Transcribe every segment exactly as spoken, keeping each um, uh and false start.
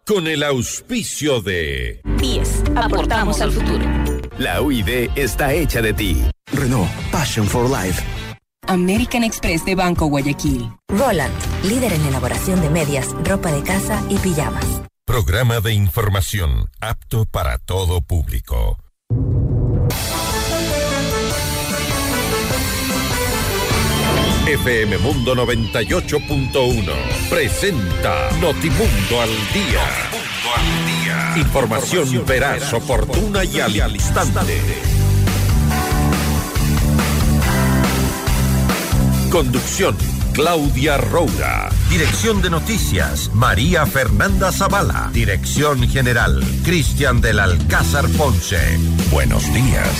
con el auspicio de diez. Aportamos al futuro. La U I D está hecha de ti. Renault, Passion for Life. American Express de Banco Guayaquil. Roland, líder en elaboración de medias, ropa de casa y pijamas. Programa de información apto para todo público. F M Mundo noventa y ocho punto uno presenta Notimundo al Día. Notimundo al Día. Información, Información veraz, oportuna y al instante. Conducción, Claudia Roura. Dirección de Noticias, María Fernanda Zavala. Dirección General, Cristian del Alcázar Ponce. Buenos días.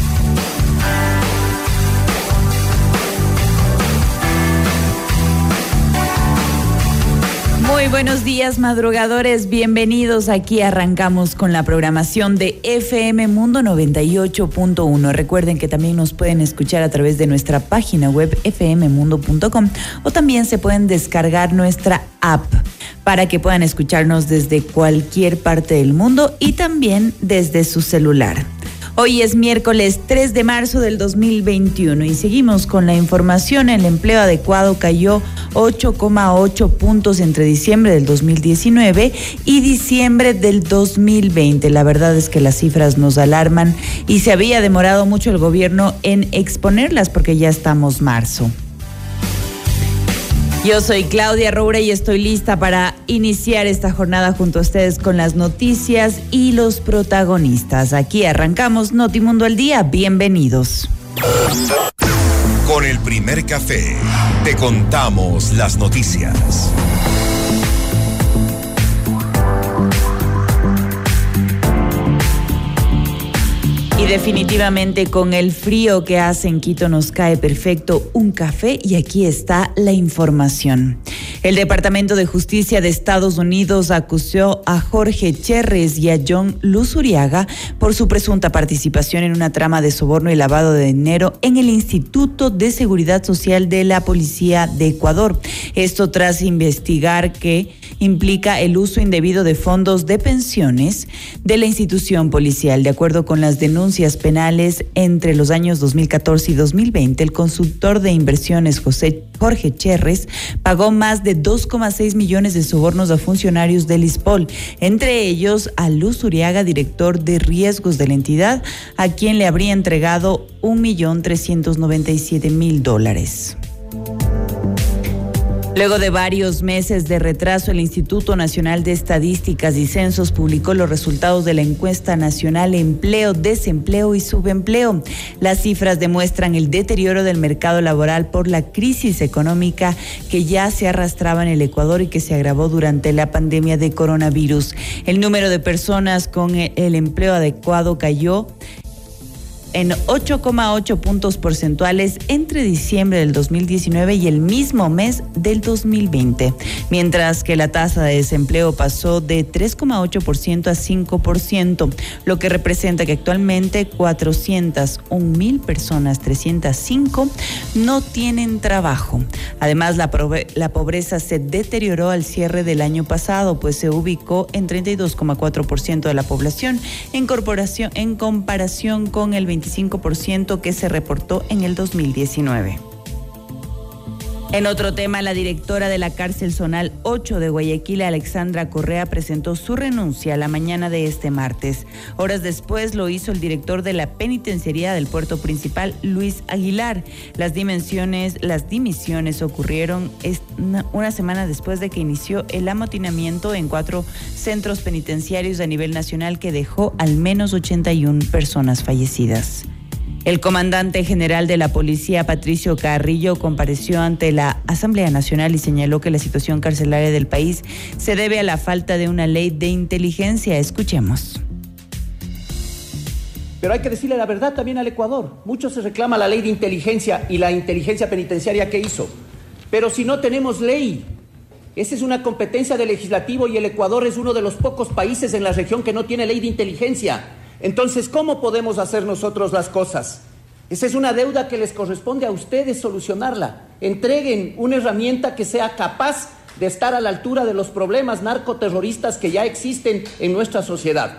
Muy buenos días, madrugadores. Bienvenidos. Aquí arrancamos con la programación de F M Mundo noventa y ocho punto uno. Recuerden que también nos pueden escuchar a través de nuestra página web f m mundo punto com o también se pueden descargar nuestra app para que puedan escucharnos desde cualquier parte del mundo y también desde su celular. Hoy es miércoles tres de marzo del dos mil veintiuno y seguimos con la información. El empleo adecuado cayó ocho coma ocho puntos entre diciembre del dos mil diecinueve y diciembre del dos mil veinte. La verdad es que las cifras nos alarman y se había demorado mucho el gobierno en exponerlas porque ya estamos marzo. Yo soy Claudia Roura y estoy lista para iniciar esta jornada junto a ustedes con las noticias y los protagonistas. Aquí arrancamos Notimundo al Día. Bienvenidos. Con el primer café te contamos las noticias. Y definitivamente con el frío que hace en Quito nos cae perfecto un café y aquí está la información. El Departamento de Justicia de Estados Unidos acusó a Jorge Cherres y a John Luzuriaga por su presunta participación en una trama de soborno y lavado de dinero en el Instituto de Seguridad Social de la Policía de Ecuador. Esto tras investigar que implica el uso indebido de fondos de pensiones de la institución policial. De acuerdo con las denuncias penales, entre los años dos mil catorce y dos mil veinte, el consultor de inversiones José Jorge Cherres pagó más de dos coma seis millones de sobornos a funcionarios del ISPOL, entre ellos a Luz Uriaga, director de riesgos de la entidad, a quien le habría entregado un millón trescientos noventa y siete mil dólares. Luego de varios meses de retraso, el Instituto Nacional de Estadísticas y Censos publicó los resultados de la encuesta nacional Empleo, Desempleo y Subempleo. Las cifras demuestran el deterioro del mercado laboral por la crisis económica que ya se arrastraba en el Ecuador y que se agravó durante la pandemia de coronavirus. El número de personas con el empleo adecuado cayó en ocho coma ocho puntos porcentuales entre diciembre del dos mil diecinueve y el mismo mes del dos mil veinte, mientras que la tasa de desempleo pasó de tres coma ocho por ciento a cinco por ciento, lo que representa que actualmente cuatrocientas un mil personas, trescientas cinco, no tienen trabajo. Además, la, pobre, la pobreza se deterioró al cierre del año pasado, pues se ubicó en treinta y dos coma cuatro por ciento de la población en, corporación, en comparación con el veinticinco por ciento que se reportó en el dos mil diecinueve. En otro tema, la directora de la cárcel zonal ocho de Guayaquil, Alexandra Correa, presentó su renuncia la mañana de este martes. Horas después lo hizo el director de la penitenciaría del puerto principal, Luis Aguilar. Las dimensiones, las dimisiones ocurrieron una, una semana después de que inició el amotinamiento en cuatro centros penitenciarios a nivel nacional que dejó al menos ochenta y una personas fallecidas. El comandante general de la policía, Patricio Carrillo, compareció ante la Asamblea Nacional y señaló que la situación carcelaria del país se debe a la falta de una ley de inteligencia. Escuchemos. Pero hay que decirle la verdad también al Ecuador. Mucho se reclama la ley de inteligencia y la inteligencia penitenciaria que hizo. Pero si no tenemos ley, esa es una competencia del legislativo y el Ecuador es uno de los pocos países en la región que no tiene ley de inteligencia. Entonces, ¿cómo podemos hacer nosotros las cosas? Esa es una deuda que les corresponde a ustedes solucionarla. Entreguen una herramienta que sea capaz de estar a la altura de los problemas narcoterroristas que ya existen en nuestra sociedad.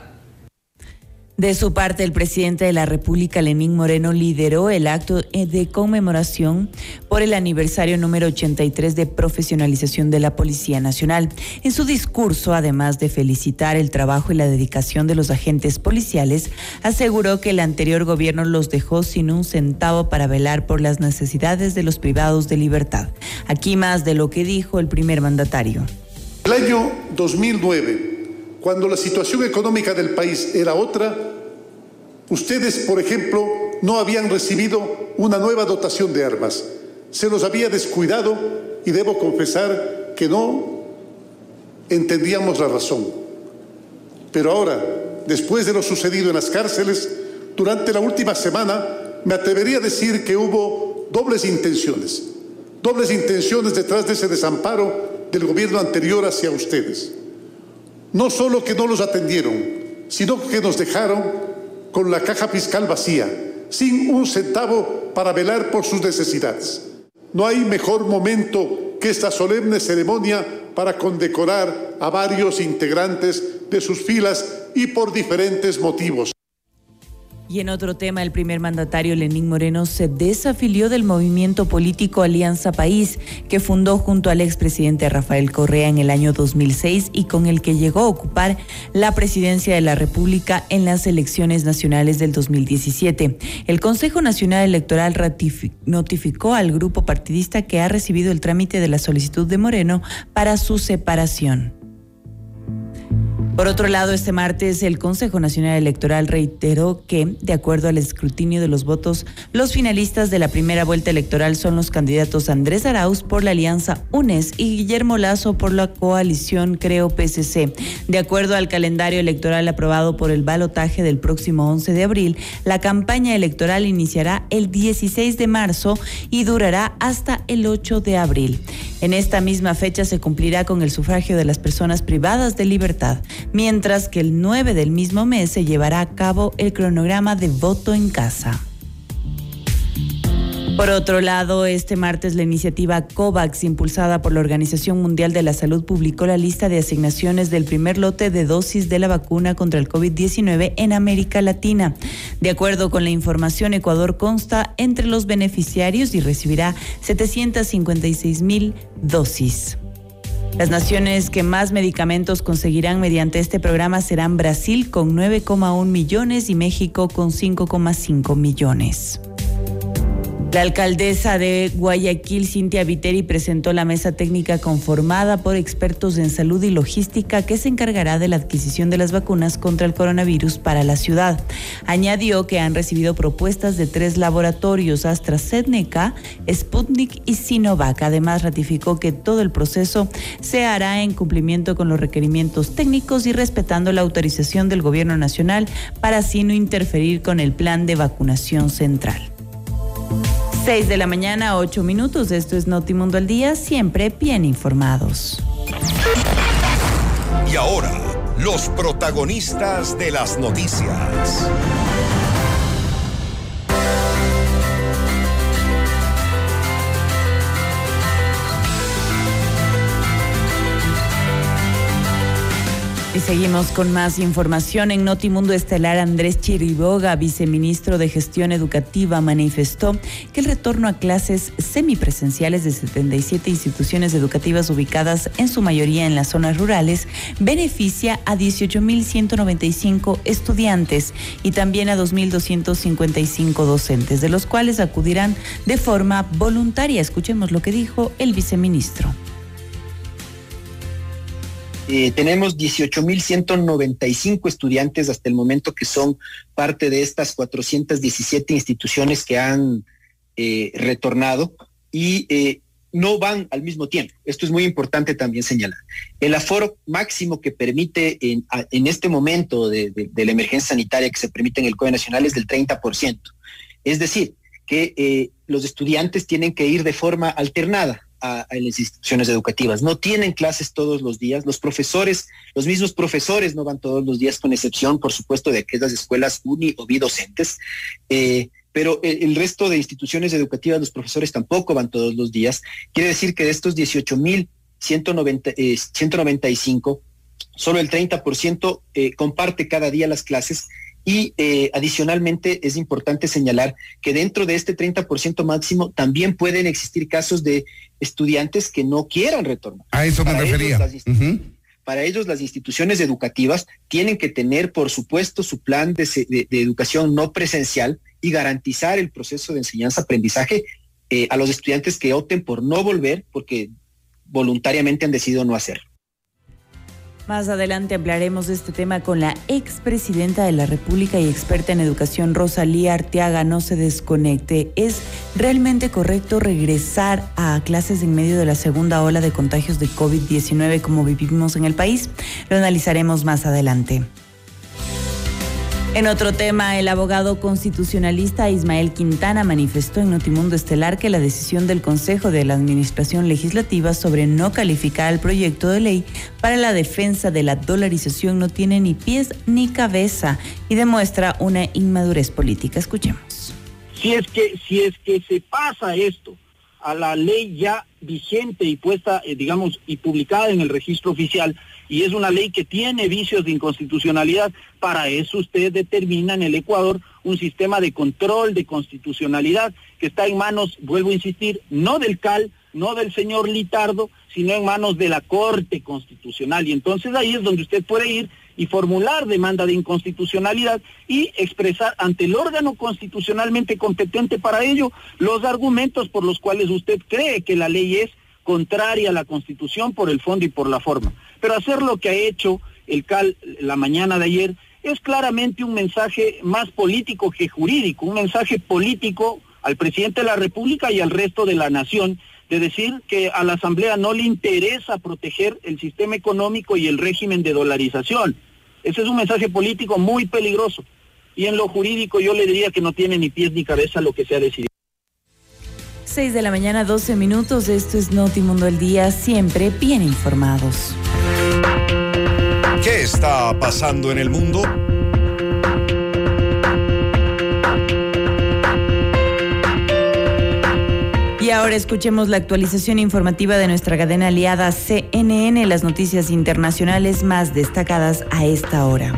De su parte, el presidente de la República, Lenín Moreno, lideró el acto de conmemoración por el aniversario número ochenta y tres de profesionalización de la Policía Nacional. En su discurso, además de felicitar el trabajo y la dedicación de los agentes policiales, aseguró que el anterior gobierno los dejó sin un centavo para velar por las necesidades de los privados de libertad. Aquí más de lo que dijo el primer mandatario. El año dos mil nueve, cuando la situación económica del país era otra, ustedes, por ejemplo, no habían recibido una nueva dotación de armas. Se los había descuidado y debo confesar que no entendíamos la razón. Pero ahora, después de lo sucedido en las cárceles, durante la última semana, me atrevería a decir que hubo dobles intenciones. Dobles intenciones detrás de ese desamparo del gobierno anterior hacia ustedes. No solo que no los atendieron, sino que nos dejaron con la caja fiscal vacía, sin un centavo para velar por sus necesidades. No hay mejor momento que esta solemne ceremonia para condecorar a varios integrantes de sus filas y por diferentes motivos. Y en otro tema, el primer mandatario Lenín Moreno se desafilió del movimiento político Alianza País, que fundó junto al expresidente Rafael Correa en el año dos mil seis y con el que llegó a ocupar la presidencia de la República en las elecciones nacionales del dos mil diecisiete. El Consejo Nacional Electoral ratific- notificó al grupo partidista que ha recibido el trámite de la solicitud de Moreno para su separación. Por otro lado, este martes el Consejo Nacional Electoral reiteró que, de acuerdo al escrutinio de los votos, los finalistas de la primera vuelta electoral son los candidatos Andrés Arauz por la Alianza UNES y Guillermo Lasso por la coalición Creo P S C. De acuerdo al calendario electoral aprobado por el balotaje del próximo once de abril, la campaña electoral iniciará el dieciséis de marzo y durará hasta el ocho de abril. En esta misma fecha se cumplirá con el sufragio de las personas privadas de libertad, mientras que el nueve del mismo mes se llevará a cabo el cronograma de voto en casa. Por otro lado, este martes la iniciativa COVAX, impulsada por la Organización Mundial de la Salud, publicó la lista de asignaciones del primer lote de dosis de la vacuna contra el COVID diecinueve en América Latina. De acuerdo con la información, Ecuador consta entre los beneficiarios y recibirá setecientas cincuenta y seis mil dosis. Las naciones que más medicamentos conseguirán mediante este programa serán Brasil con nueve coma uno millones y México con cinco coma cinco millones. La alcaldesa de Guayaquil, Cintia Viteri, presentó la mesa técnica conformada por expertos en salud y logística que se encargará de la adquisición de las vacunas contra el coronavirus para la ciudad. Añadió que han recibido propuestas de tres laboratorios, AstraZeneca, Sputnik y Sinovac. Además, ratificó que todo el proceso se hará en cumplimiento con los requerimientos técnicos y respetando la autorización del Gobierno Nacional para así no interferir con el plan de vacunación central. seis de la mañana, ocho minutos. Esto es Notimundo al Día, siempre bien informados. Y ahora, los protagonistas de las noticias. Y seguimos con más información. En Notimundo Estelar, Andrés Chiriboga, viceministro de Gestión Educativa, manifestó que el retorno a clases semipresenciales de setenta y siete instituciones educativas ubicadas en su mayoría en las zonas rurales beneficia a dieciocho mil ciento noventa y cinco estudiantes y también a dos mil doscientos cincuenta y cinco docentes, de los cuales acudirán de forma voluntaria. Escuchemos lo que dijo el viceministro. Eh, tenemos dieciocho mil ciento noventa y cinco estudiantes hasta el momento que son parte de estas cuatrocientas diecisiete instituciones que han eh, retornado y eh, no van al mismo tiempo. Esto es muy importante también señalar. El aforo máximo que permite en, en este momento de, de, de la emergencia sanitaria que se permite en el COE Nacional es del treinta por ciento. Es decir, que eh, los estudiantes tienen que ir de forma alternada A, a las instituciones educativas. No tienen clases todos los días. Los profesores, los mismos profesores no van todos los días, con excepción, por supuesto, de aquellas escuelas uni o bidocentes. Eh, pero el, el resto de instituciones educativas, los profesores tampoco van todos los días. Quiere decir que de estos dieciocho mil ciento noventa, eh, ciento noventa y cinco, solo el treinta por ciento eh, comparte cada día las clases y eh, adicionalmente es importante señalar que dentro de este treinta por ciento máximo también pueden existir casos de estudiantes que no quieran retornar. A eso me Para refería. Ellos, las uh-huh. Para ellos las instituciones educativas tienen que tener, por supuesto, su plan de, de, de educación no presencial y garantizar el proceso de enseñanza-aprendizaje eh, a los estudiantes que opten por no volver porque voluntariamente han decidido no hacerlo. Más adelante hablaremos de este tema con la expresidenta de la República y experta en educación, Rosalía Arteaga. No se desconecte. ¿Es realmente correcto regresar a clases en medio de la segunda ola de contagios de COVID diecinueve como vivimos en el país? Lo analizaremos más adelante. En otro tema, el abogado constitucionalista Ismael Quintana manifestó en Notimundo Estelar que la decisión del Consejo de la Administración Legislativa sobre no calificar el proyecto de ley para la defensa de la dolarización no tiene ni pies ni cabeza y demuestra una inmadurez política. Escuchemos. Si es que, si es que se pasa esto a la ley ya vigente y puesta, eh, digamos, y publicada en el registro oficial, y es una ley que tiene vicios de inconstitucionalidad, para eso usted determina en el Ecuador un sistema de control de constitucionalidad que está en manos, vuelvo a insistir, no del C A L, no del señor Litardo, sino en manos de la Corte Constitucional. Y entonces ahí es donde usted puede ir y formular demanda de inconstitucionalidad y expresar ante el órgano constitucionalmente competente para ello los argumentos por los cuales usted cree que la ley es contraria a la Constitución por el fondo y por la forma. Pero hacer lo que ha hecho el C A L la mañana de ayer es claramente un mensaje más político que jurídico, un mensaje político al presidente de la República y al resto de la nación, de decir que a la Asamblea no le interesa proteger el sistema económico y el régimen de dolarización. Ese es un mensaje político muy peligroso. Y en lo jurídico yo le diría que no tiene ni pies ni cabeza lo que se ha decidido. seis de la mañana, doce minutos. Esto es Notimundo al Día, siempre bien informados. ¿Qué está pasando en el mundo? Y ahora escuchemos la actualización informativa de nuestra cadena aliada C N N, las noticias internacionales más destacadas a esta hora.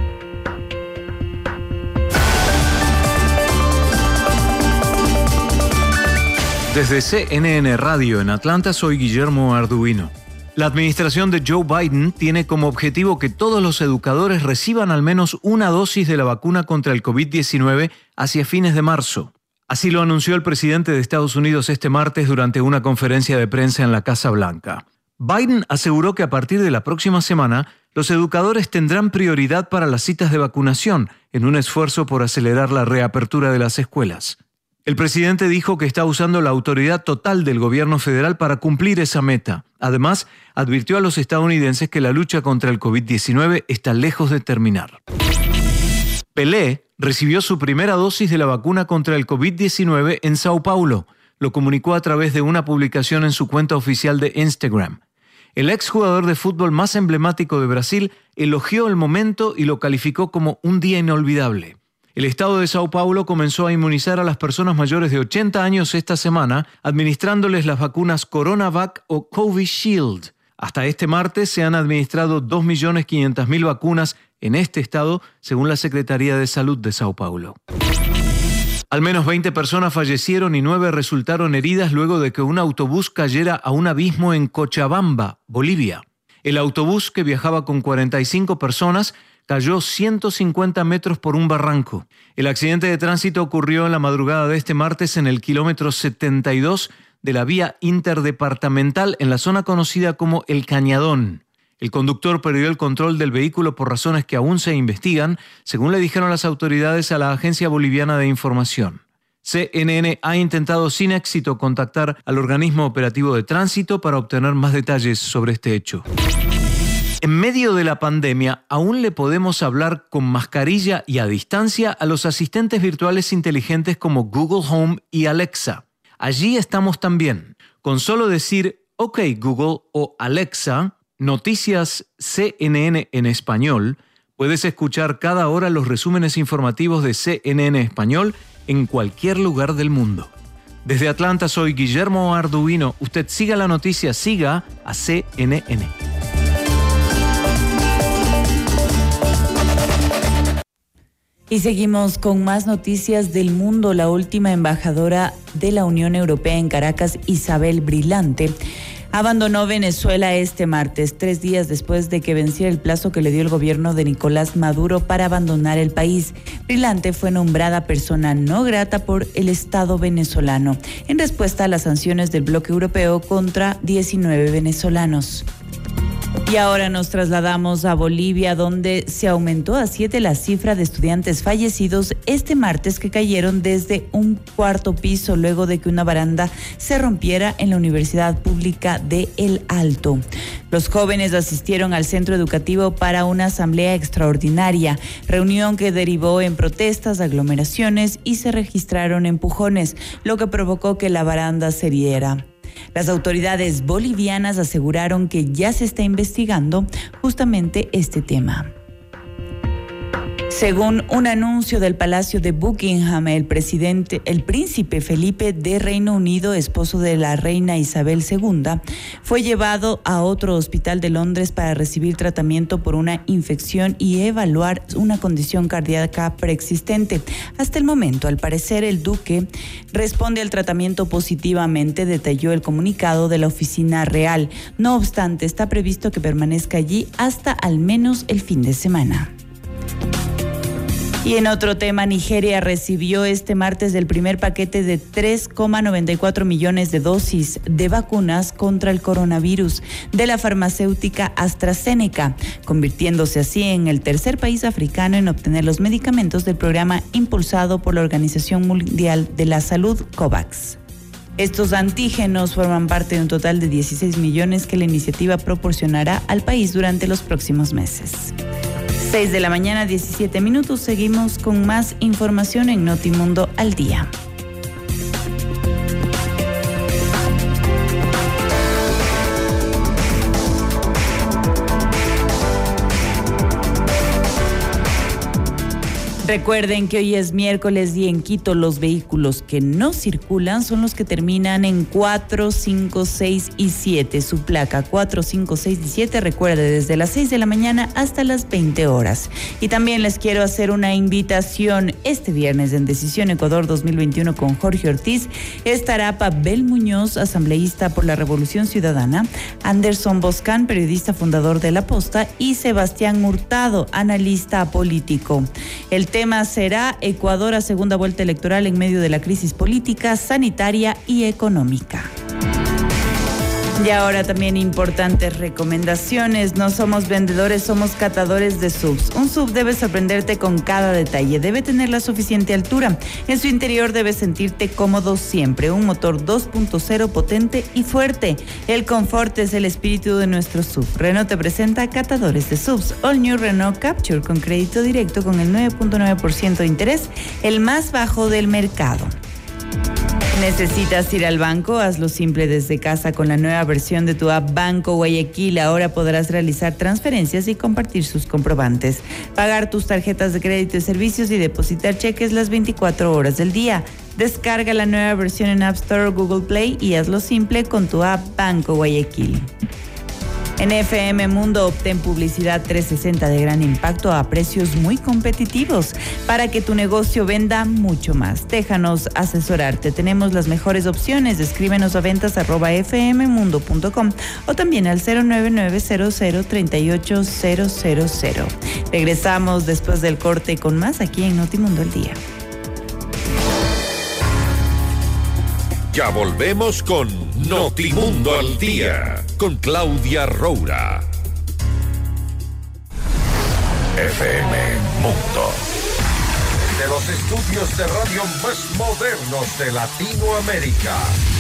Desde C N N Radio en Atlanta, soy Guillermo Arduino. La administración de Joe Biden tiene como objetivo que todos los educadores reciban al menos una dosis de la vacuna contra el COVID diecinueve hacia fines de marzo. Así lo anunció el presidente de Estados Unidos este martes durante una conferencia de prensa en la Casa Blanca. Biden aseguró que a partir de la próxima semana, los educadores tendrán prioridad para las citas de vacunación en un esfuerzo por acelerar la reapertura de las escuelas. El presidente dijo que está usando la autoridad total del gobierno federal para cumplir esa meta. Además, advirtió a los estadounidenses que la lucha contra el COVID diecinueve está lejos de terminar. Pelé recibió su primera dosis de la vacuna contra el COVID diecinueve en Sao Paulo. Lo comunicó a través de una publicación en su cuenta oficial de Instagram. El exjugador de fútbol más emblemático de Brasil elogió el momento y lo calificó como un día inolvidable. El estado de Sao Paulo comenzó a inmunizar a las personas mayores de ochenta años esta semana, administrándoles las vacunas CoronaVac o Covishield. Hasta este martes se han administrado dos millones quinientas mil vacunas en este estado, según la Secretaría de Salud de Sao Paulo. Al menos veinte personas fallecieron y nueve resultaron heridas luego de que un autobús cayera a un abismo en Cochabamba, Bolivia. El autobús, que viajaba con cuarenta y cinco personas, cayó ciento cincuenta metros por un barranco. El accidente de tránsito ocurrió en la madrugada de este martes en el kilómetro setenta y dos de la vía interdepartamental en la zona conocida como El Cañadón. El conductor perdió el control del vehículo por razones que aún se investigan, según le dijeron las autoridades a la Agencia Boliviana de Información. C N N ha intentado sin éxito contactar al organismo operativo de tránsito para obtener más detalles sobre este hecho. En medio de la pandemia, aún le podemos hablar con mascarilla y a distancia a los asistentes virtuales inteligentes como Google Home y Alexa. Allí estamos también. Con solo decir OK Google o Alexa, Noticias C N N en español, puedes escuchar cada hora los resúmenes informativos de C N N Español en cualquier lugar del mundo. Desde Atlanta soy Guillermo Arduino. Usted siga la noticia, siga a C N N. Y seguimos con más noticias del mundo. La última embajadora de la Unión Europea en Caracas, Isabel Brilante, abandonó Venezuela este martes, tres días después de que venciera el plazo que le dio el gobierno de Nicolás Maduro para abandonar el país. Brilante fue nombrada persona no grata por el Estado venezolano en respuesta a las sanciones del bloque europeo contra diecinueve venezolanos. Y ahora nos trasladamos a Bolivia, donde se aumentó a siete la cifra de estudiantes fallecidos este martes que cayeron desde un cuarto piso luego de que una baranda se rompiera en la Universidad Pública de El Alto. Los jóvenes asistieron al centro educativo para una asamblea extraordinaria, reunión que derivó en protestas, aglomeraciones y se registraron empujones, lo que provocó que la baranda se diera. Las autoridades bolivianas aseguraron que ya se está investigando justamente este tema. Según un anuncio del Palacio de Buckingham, el presidente, el príncipe Felipe de Reino Unido, esposo de la reina Isabel segunda, fue llevado a otro hospital de Londres para recibir tratamiento por una infección y evaluar una condición cardíaca preexistente. Hasta el momento, al parecer, el duque responde al tratamiento positivamente, detalló el comunicado de la oficina real. No obstante, está previsto que permanezca allí hasta al menos el fin de semana. Y en otro tema, Nigeria recibió este martes el primer paquete de tres coma noventa y cuatro millones de dosis de vacunas contra el coronavirus de la farmacéutica AstraZeneca, convirtiéndose así en el tercer país africano en obtener los medicamentos del programa impulsado por la Organización Mundial de la Salud, COVAX. Estos antígenos forman parte de un total de dieciséis millones que la iniciativa proporcionará al país durante los próximos meses. seis de la mañana, diecisiete minutos. Seguimos con más información en Notimundo al Día. Recuerden que hoy es miércoles y en Quito los vehículos que no circulan son los que terminan en cuatro, cinco, seis y siete. Su placa cuatro, cinco, seis y siete, recuerde, desde las seis de la mañana hasta las veinte horas. Y también les quiero hacer una invitación. Este viernes en Decisión Ecuador dos mil veintiuno con Jorge Ortiz estará Pavel Muñoz, asambleísta por la Revolución Ciudadana, Anderson Boscan, periodista fundador de La Posta, y Sebastián Hurtado, analista político. El tema tema será Ecuador a segunda vuelta electoral en medio de la crisis política, sanitaria y económica. Y ahora también importantes recomendaciones. No somos vendedores, somos catadores de subs. Un sub debe sorprenderte con cada detalle. Debe tener la suficiente altura. En su interior debes sentirte cómodo siempre. Un motor dos punto cero potente y fuerte. El confort es el espíritu de nuestro sub. Renault te presenta catadores de subs. All New Renault Capture con crédito directo con el nueve punto nueve por ciento de interés, el más bajo del mercado. ¿Necesitas ir al banco? Hazlo simple desde casa con la nueva versión de tu app Banco Guayaquil. Ahora podrás realizar transferencias y compartir sus comprobantes, pagar tus tarjetas de crédito y servicios y depositar cheques las veinticuatro horas del día. Descarga la nueva versión en App Store o Google Play y hazlo simple con tu app Banco Guayaquil. En F M Mundo obtén publicidad trescientos sesenta de gran impacto a precios muy competitivos para que tu negocio venda mucho más. Déjanos asesorarte. Tenemos las mejores opciones. Escríbenos a ventas arroba fmmundo punto com o también al cero nueve nueve cero cero tres ocho cero cero cero. Regresamos después del corte con más aquí en Notimundo al Día. Ya volvemos con Notimundo al Día, con Claudia Roura. F M Mundo. De los estudios de radio más modernos de Latinoamérica.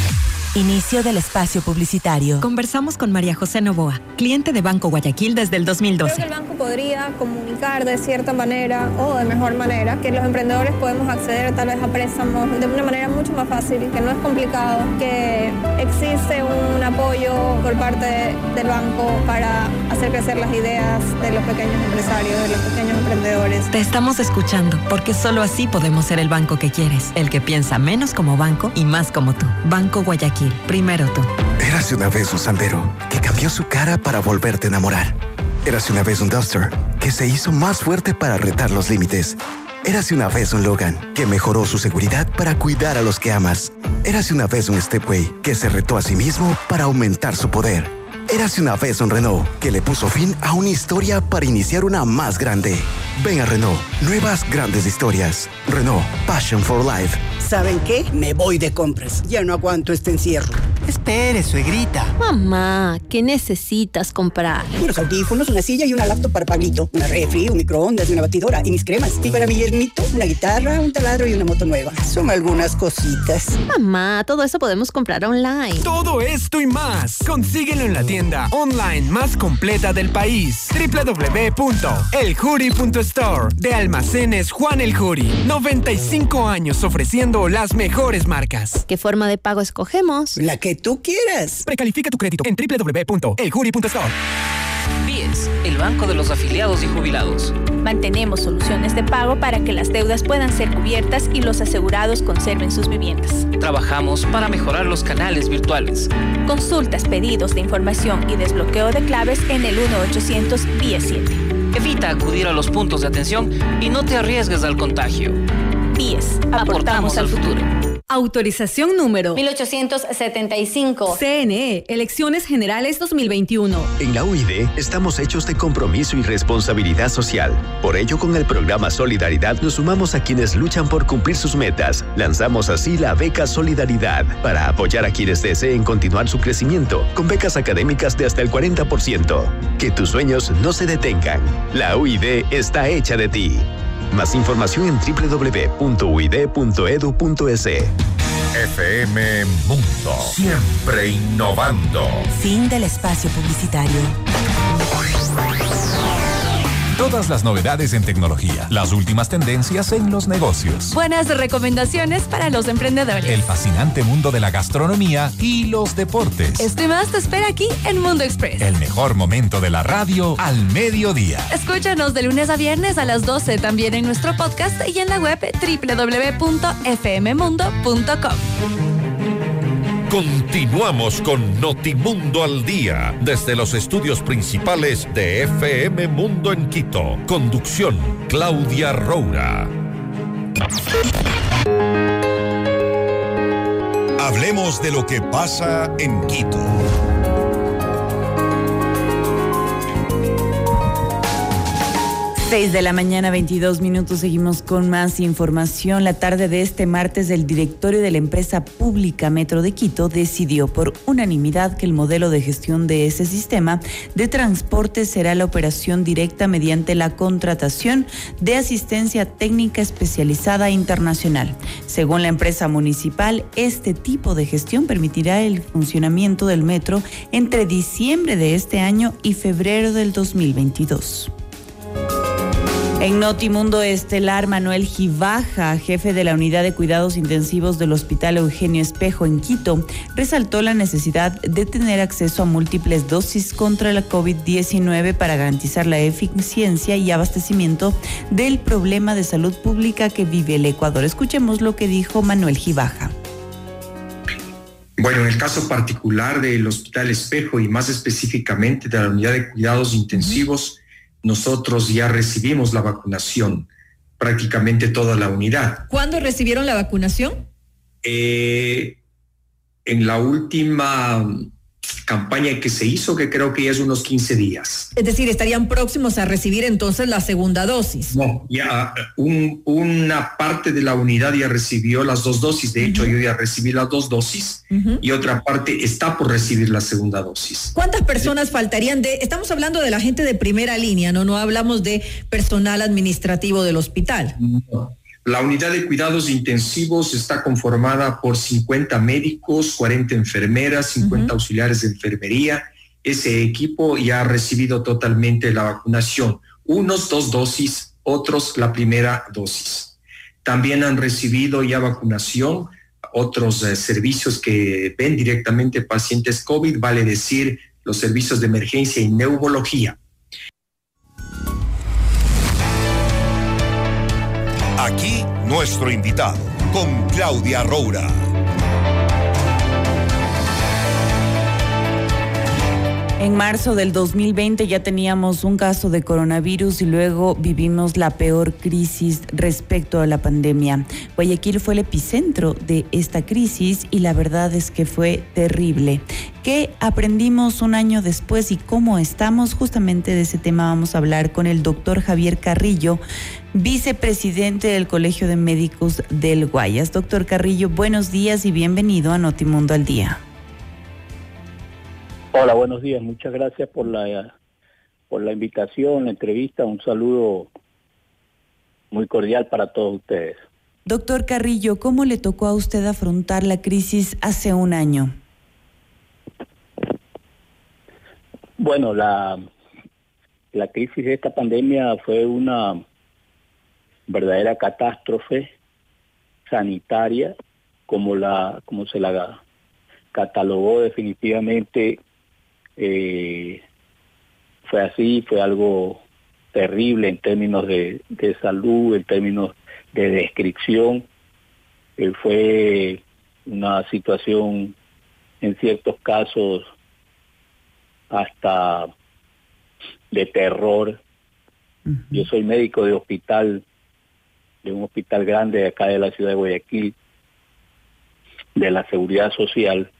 Inicio del espacio publicitario. Conversamos con María José Novoa, cliente de Banco Guayaquil desde el dos mil doce. Creo que el banco podría comunicar de cierta manera o de mejor manera que los emprendedores podemos acceder tal vez a préstamos de una manera mucho más fácil, que no es complicado, que existe un apoyo por parte del banco para hacer crecer las ideas de los pequeños empresarios, de los pequeños emprendedores. Te estamos escuchando porque solo así podemos ser el banco que quieres, el que piensa menos como banco y más como tú. Banco Guayaquil. Primero tú. Érase una vez un Sandero que cambió su cara para volverte a enamorar. Érase una vez un Duster que se hizo más fuerte para retar los límites. Érase una vez un Logan que mejoró su seguridad para cuidar a los que amas. Érase una vez un Stepway que se retó a sí mismo para aumentar su poder. Érase una vez un Renault que le puso fin a una historia para iniciar una más grande. Ven a Renault, nuevas grandes historias. Renault, Passion for Life. ¿Saben qué? Me voy de compras. Ya no aguanto este encierro. Espere, suegrita. Mamá, ¿qué necesitas comprar? Unos audífonos, una silla y una laptop para Pablito. Una refri, un microondas y una batidora. Y mis cremas. Y para mi yernito, una guitarra, un taladro y una moto nueva. Son algunas cositas. Mamá, todo eso podemos comprar online. Todo esto y más. Consíguelo en la tienda online más completa del país. doble u doble u doble u punto el juri punto store. De Almacenes Juan El Juri. noventa y cinco años ofreciendo las mejores marcas. ¿Qué forma de pago escogemos? La que tú quieras. Precalifica tu crédito en doble u doble u doble u punto el juri punto store. B I E S, el banco de los afiliados y jubilados. Mantenemos soluciones de pago para que las deudas puedan ser cubiertas y los asegurados conserven sus viviendas. Trabajamos para mejorar los canales virtuales. Consultas, pedidos de información y desbloqueo de claves en el uno ochocientos B I E S siete. Evita acudir a los puntos de atención y no te arriesgues al contagio. B I E S, aportamos al futuro. Autorización número mil ochocientos setenta y cinco. C N E, Elecciones Generales dos mil veintiuno. En la U I D estamos hechos de compromiso y responsabilidad social. Por ello, con el programa Solidaridad nos sumamos a quienes luchan por cumplir sus metas. Lanzamos así la beca Solidaridad para apoyar a quienes deseen continuar su crecimiento con becas académicas de hasta el cuarenta por ciento. Que tus sueños no se detengan. La U I D está hecha de ti. Más información en doble u doble u doble u punto u i d punto e d u punto e s. F M Mundo, siempre innovando. Fin del espacio publicitario. Todas las novedades en tecnología, las últimas tendencias en los negocios. Buenas recomendaciones para los emprendedores. El fascinante mundo de la gastronomía y los deportes. Esto y más te espera aquí en Mundo Express. El mejor momento de la radio al mediodía. Escúchanos de lunes a viernes a las doce, también en nuestro podcast y en la web doble u doble u doble u punto f m mundo punto com. Continuamos con Notimundo al Día, desde los estudios principales de F M Mundo en Quito. Conducción, Claudia Roura. Hablemos de lo que pasa en Quito. seis de la mañana, veintidós minutos. Seguimos con más información. La tarde de este martes, el directorio de la empresa pública Metro de Quito decidió por unanimidad que el modelo de gestión de ese sistema de transporte será la operación directa mediante la contratación de asistencia técnica especializada internacional. Según la empresa municipal, este tipo de gestión permitirá el funcionamiento del metro entre diciembre de este año y febrero del dos mil veintidós. En Notimundo Estelar, Manuel Givaja, jefe de la Unidad de Cuidados Intensivos del Hospital Eugenio Espejo en Quito, resaltó la necesidad de tener acceso a múltiples dosis contra la COVID diecinueve para garantizar la eficiencia y abastecimiento del problema de salud pública que vive el Ecuador. Escuchemos lo que dijo Manuel Givaja. Bueno, en el caso particular del Hospital Espejo y más específicamente de la Unidad de Cuidados Intensivos, uh-huh. Nosotros ya recibimos la vacunación, prácticamente toda la unidad. ¿Cuándo recibieron la vacunación? Eh, en la última campaña que se hizo, que creo que ya es unos quince días. Es decir, estarían próximos a recibir entonces la segunda dosis. No, ya un, una parte de la unidad ya recibió las dos dosis. De uh-huh. hecho, yo ya recibí las dos dosis uh-huh. y otra parte está por recibir la segunda dosis. ¿Cuántas personas faltarían de...? Estamos hablando de la gente de primera línea, ¿no? No hablamos de personal administrativo del hospital. No. La unidad de cuidados intensivos está conformada por cincuenta médicos, cuarenta enfermeras, cincuenta uh-huh. auxiliares de enfermería. Ese equipo ya ha recibido totalmente la vacunación, unos dos dosis, otros la primera dosis. También han recibido ya vacunación otros eh, servicios que ven directamente pacientes COVID, vale decir los servicios de emergencia y neumología. Aquí nuestro invitado, con Claudia Roura. En marzo del dos mil veinte ya teníamos un caso de coronavirus y luego vivimos la peor crisis respecto a la pandemia. Guayaquil fue el epicentro de esta crisis y la verdad es que fue terrible. ¿Qué aprendimos un año después y cómo estamos? Justamente de ese tema vamos a hablar con el doctor Javier Carrillo, vicepresidente del Colegio de Médicos del Guayas. Doctor Carrillo, buenos días y bienvenido a Notimundo al Día. Hola, buenos días. Muchas gracias por la por la invitación, la entrevista. Un saludo muy cordial para todos ustedes. Doctor Carrillo, ¿cómo le tocó a usted afrontar la crisis hace un año? Bueno, la, la crisis de esta pandemia fue una verdadera catástrofe sanitaria, como la como se la catalogó definitivamente. Eh, fue así, fue algo terrible en términos de, de salud, en términos de descripción. Eh, fue una situación en ciertos casos hasta de terror. Uh-huh. Yo soy médico de hospital, de un hospital grande de acá de la ciudad de Guayaquil, de la Seguridad Social,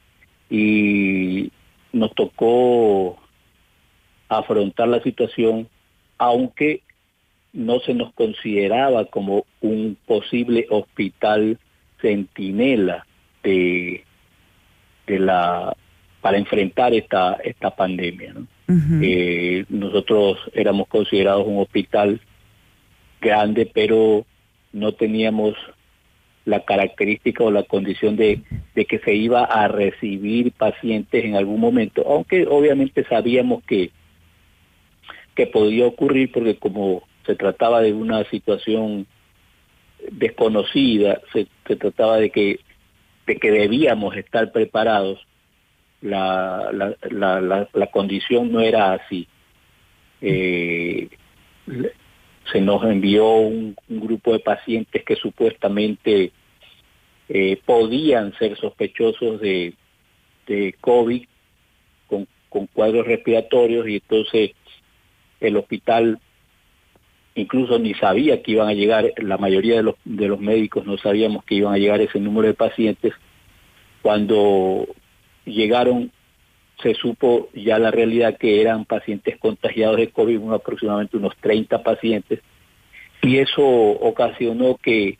y nos tocó afrontar la situación, aunque no se nos consideraba como un posible hospital centinela de, de la para enfrentar esta esta pandemia, ¿no? Uh-huh. Eh, nosotros éramos considerados un hospital grande, pero no teníamos la característica o la condición de, de que se iba a recibir pacientes en algún momento, aunque obviamente sabíamos que, que podía ocurrir, porque como se trataba de una situación desconocida, se, se trataba de que, de que debíamos estar preparados. La, la, la, la, la condición no era así. Eh, se nos envió un, un grupo de pacientes que supuestamente eh, podían ser sospechosos de, de COVID con, con cuadros respiratorios, y entonces el hospital incluso ni sabía que iban a llegar, la mayoría de los, de los médicos no sabíamos que iban a llegar ese número de pacientes. Cuando llegaron, se supo ya la realidad que eran pacientes contagiados de COVID, unos, aproximadamente unos treinta pacientes, y eso ocasionó que,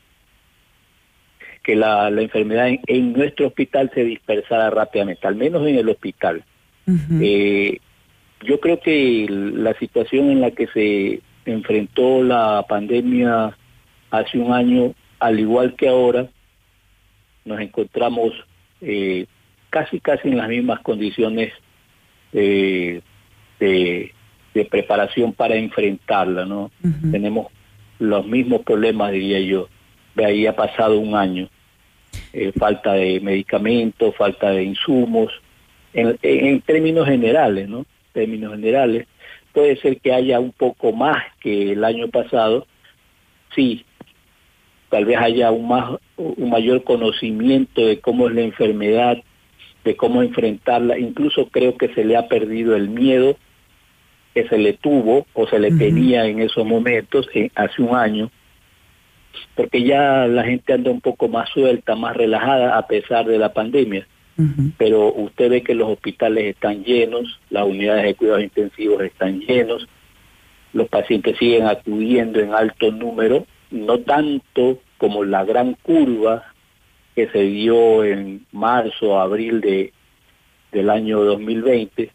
que la, la enfermedad en, en nuestro hospital se dispersara rápidamente, al menos en el hospital. Uh-huh. Eh, yo creo que la situación en la que se enfrentó la pandemia hace un año, al igual que ahora, nos encontramos eh, casi casi en las mismas condiciones eh, de, de preparación para enfrentarla, ¿no? Uh-huh. Tenemos los mismos problemas, diría yo. De ahí ha pasado un año. Eh, falta de medicamentos, falta de insumos, en, en términos generales, ¿no? términos generales. Puede ser que haya un poco más que el año pasado, sí, tal vez haya un, más, un mayor conocimiento de cómo es la enfermedad, de cómo enfrentarla. Incluso creo que se le ha perdido el miedo que se le tuvo o se le uh-huh. tenía en esos momentos, eh, hace un año, porque ya la gente anda un poco más suelta, más relajada a pesar de la pandemia. Uh-huh. Pero usted ve que los hospitales están llenos, las unidades de cuidados intensivos están llenos, los pacientes siguen acudiendo en alto número, no tanto como la gran curva que se dio en marzo, abril de del año dos mil veinte,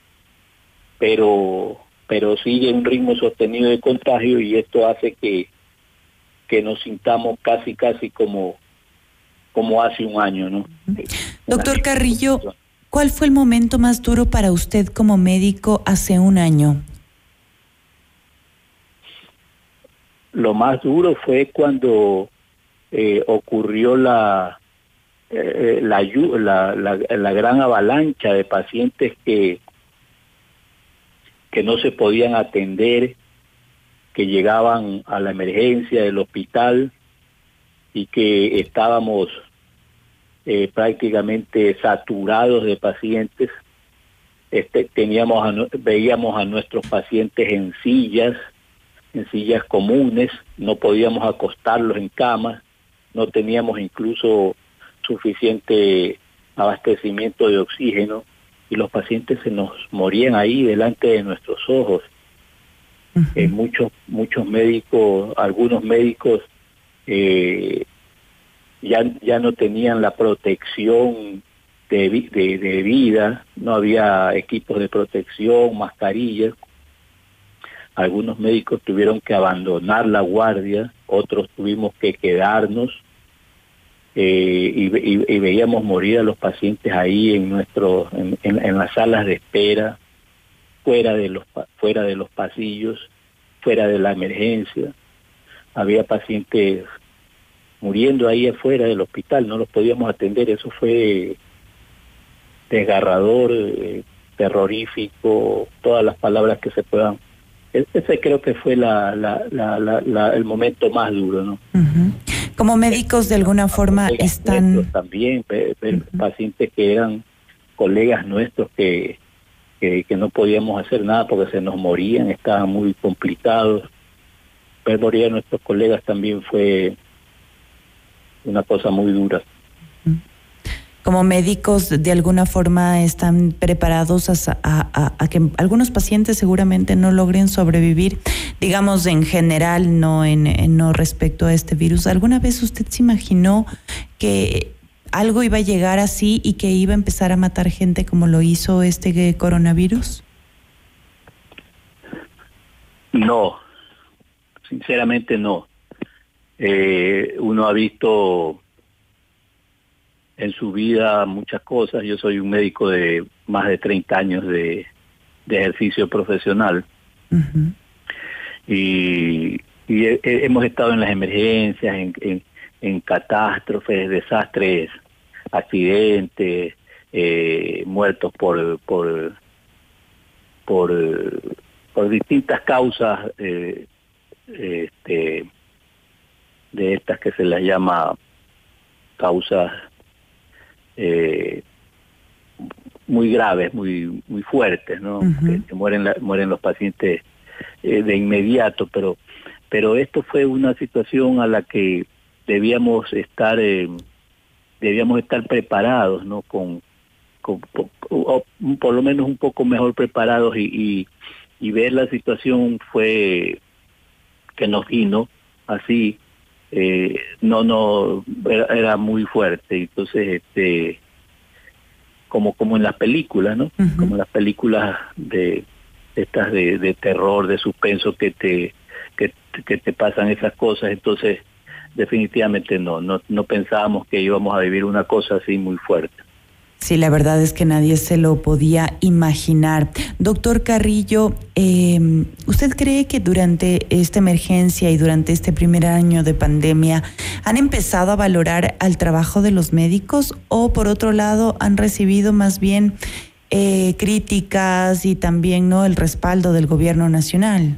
pero pero sigue un ritmo sostenido de contagio, y esto hace que que nos sintamos casi, casi como, como hace un año, ¿no? Doctor Carrillo, ¿cuál fue el momento más duro para usted como médico hace un año? Lo más duro fue cuando eh, ocurrió la, eh, la, la, la, la gran avalancha de pacientes que, que no se podían atender, que llegaban a la emergencia del hospital y que estábamos eh, prácticamente saturados de pacientes. Este, teníamos a, veíamos a nuestros pacientes en sillas, en sillas comunes, no podíamos acostarlos en camas, no teníamos incluso suficiente abastecimiento de oxígeno y los pacientes se nos morían ahí delante de nuestros ojos. Uh-huh. Eh, muchos muchos médicos, algunos médicos eh, ya, ya no tenían la protección de, de, de vida, no había equipos de protección, mascarillas. Algunos médicos tuvieron que abandonar la guardia, otros tuvimos que quedarnos eh, y, y, y veíamos morir a los pacientes ahí en nuestro, en, en, en las salas de espera, fuera de los fuera de los pasillos, fuera de la emergencia. Había pacientes muriendo ahí afuera del hospital, no los podíamos atender. Eso fue desgarrador, eh, terrorífico, todas las palabras que se puedan. Ese creo que fue la, la, la, la, la, el momento más duro, ¿no? Uh-huh. Como médicos de alguna forma están... También, uh-huh. pacientes que eran colegas nuestros que, que, que no podíamos hacer nada porque se nos morían, estaban muy complicados. Ver morir a nuestros colegas también fue una cosa muy dura. Como médicos, de alguna forma están preparados a, a, a que algunos pacientes seguramente no logren sobrevivir, digamos en general, no en, en no respecto a este virus. ¿Alguna vez usted se imaginó que algo iba a llegar así y que iba a empezar a matar gente como lo hizo este coronavirus? No, sinceramente no. Eh, uno ha visto en su vida muchas cosas. Yo soy un médico de más de treinta años de, de ejercicio profesional. Uh-huh. y, y he, hemos estado en las emergencias, en, en, en catástrofes, desastres, accidentes, eh, muertos por por por, por distintas causas eh, este, de estas que se las llama causas Eh, muy graves, muy muy fuertes, ¿no? Uh-huh. que, que mueren la, mueren los pacientes eh, de inmediato, pero pero esto fue una situación a la que debíamos estar eh, debíamos estar preparados, ¿no? Con, con, con o, o, por lo menos un poco mejor preparados y, y y ver la situación fue que nos vino así. Eh, no, no, era, era muy fuerte. Entonces, este, como como en las películas, ¿no? Uh-huh. Como en las películas de estas de, de terror, de suspenso que te que, que te pasan esas cosas. Entonces, definitivamente no, no, no pensábamos que íbamos a vivir una cosa así muy fuerte. Sí, la verdad es que nadie se lo podía imaginar. Doctor Carrillo, eh, ¿usted cree que durante esta emergencia y durante este primer año de pandemia han empezado a valorar al trabajo de los médicos o por otro lado han recibido más bien eh, críticas y también no el respaldo del gobierno nacional?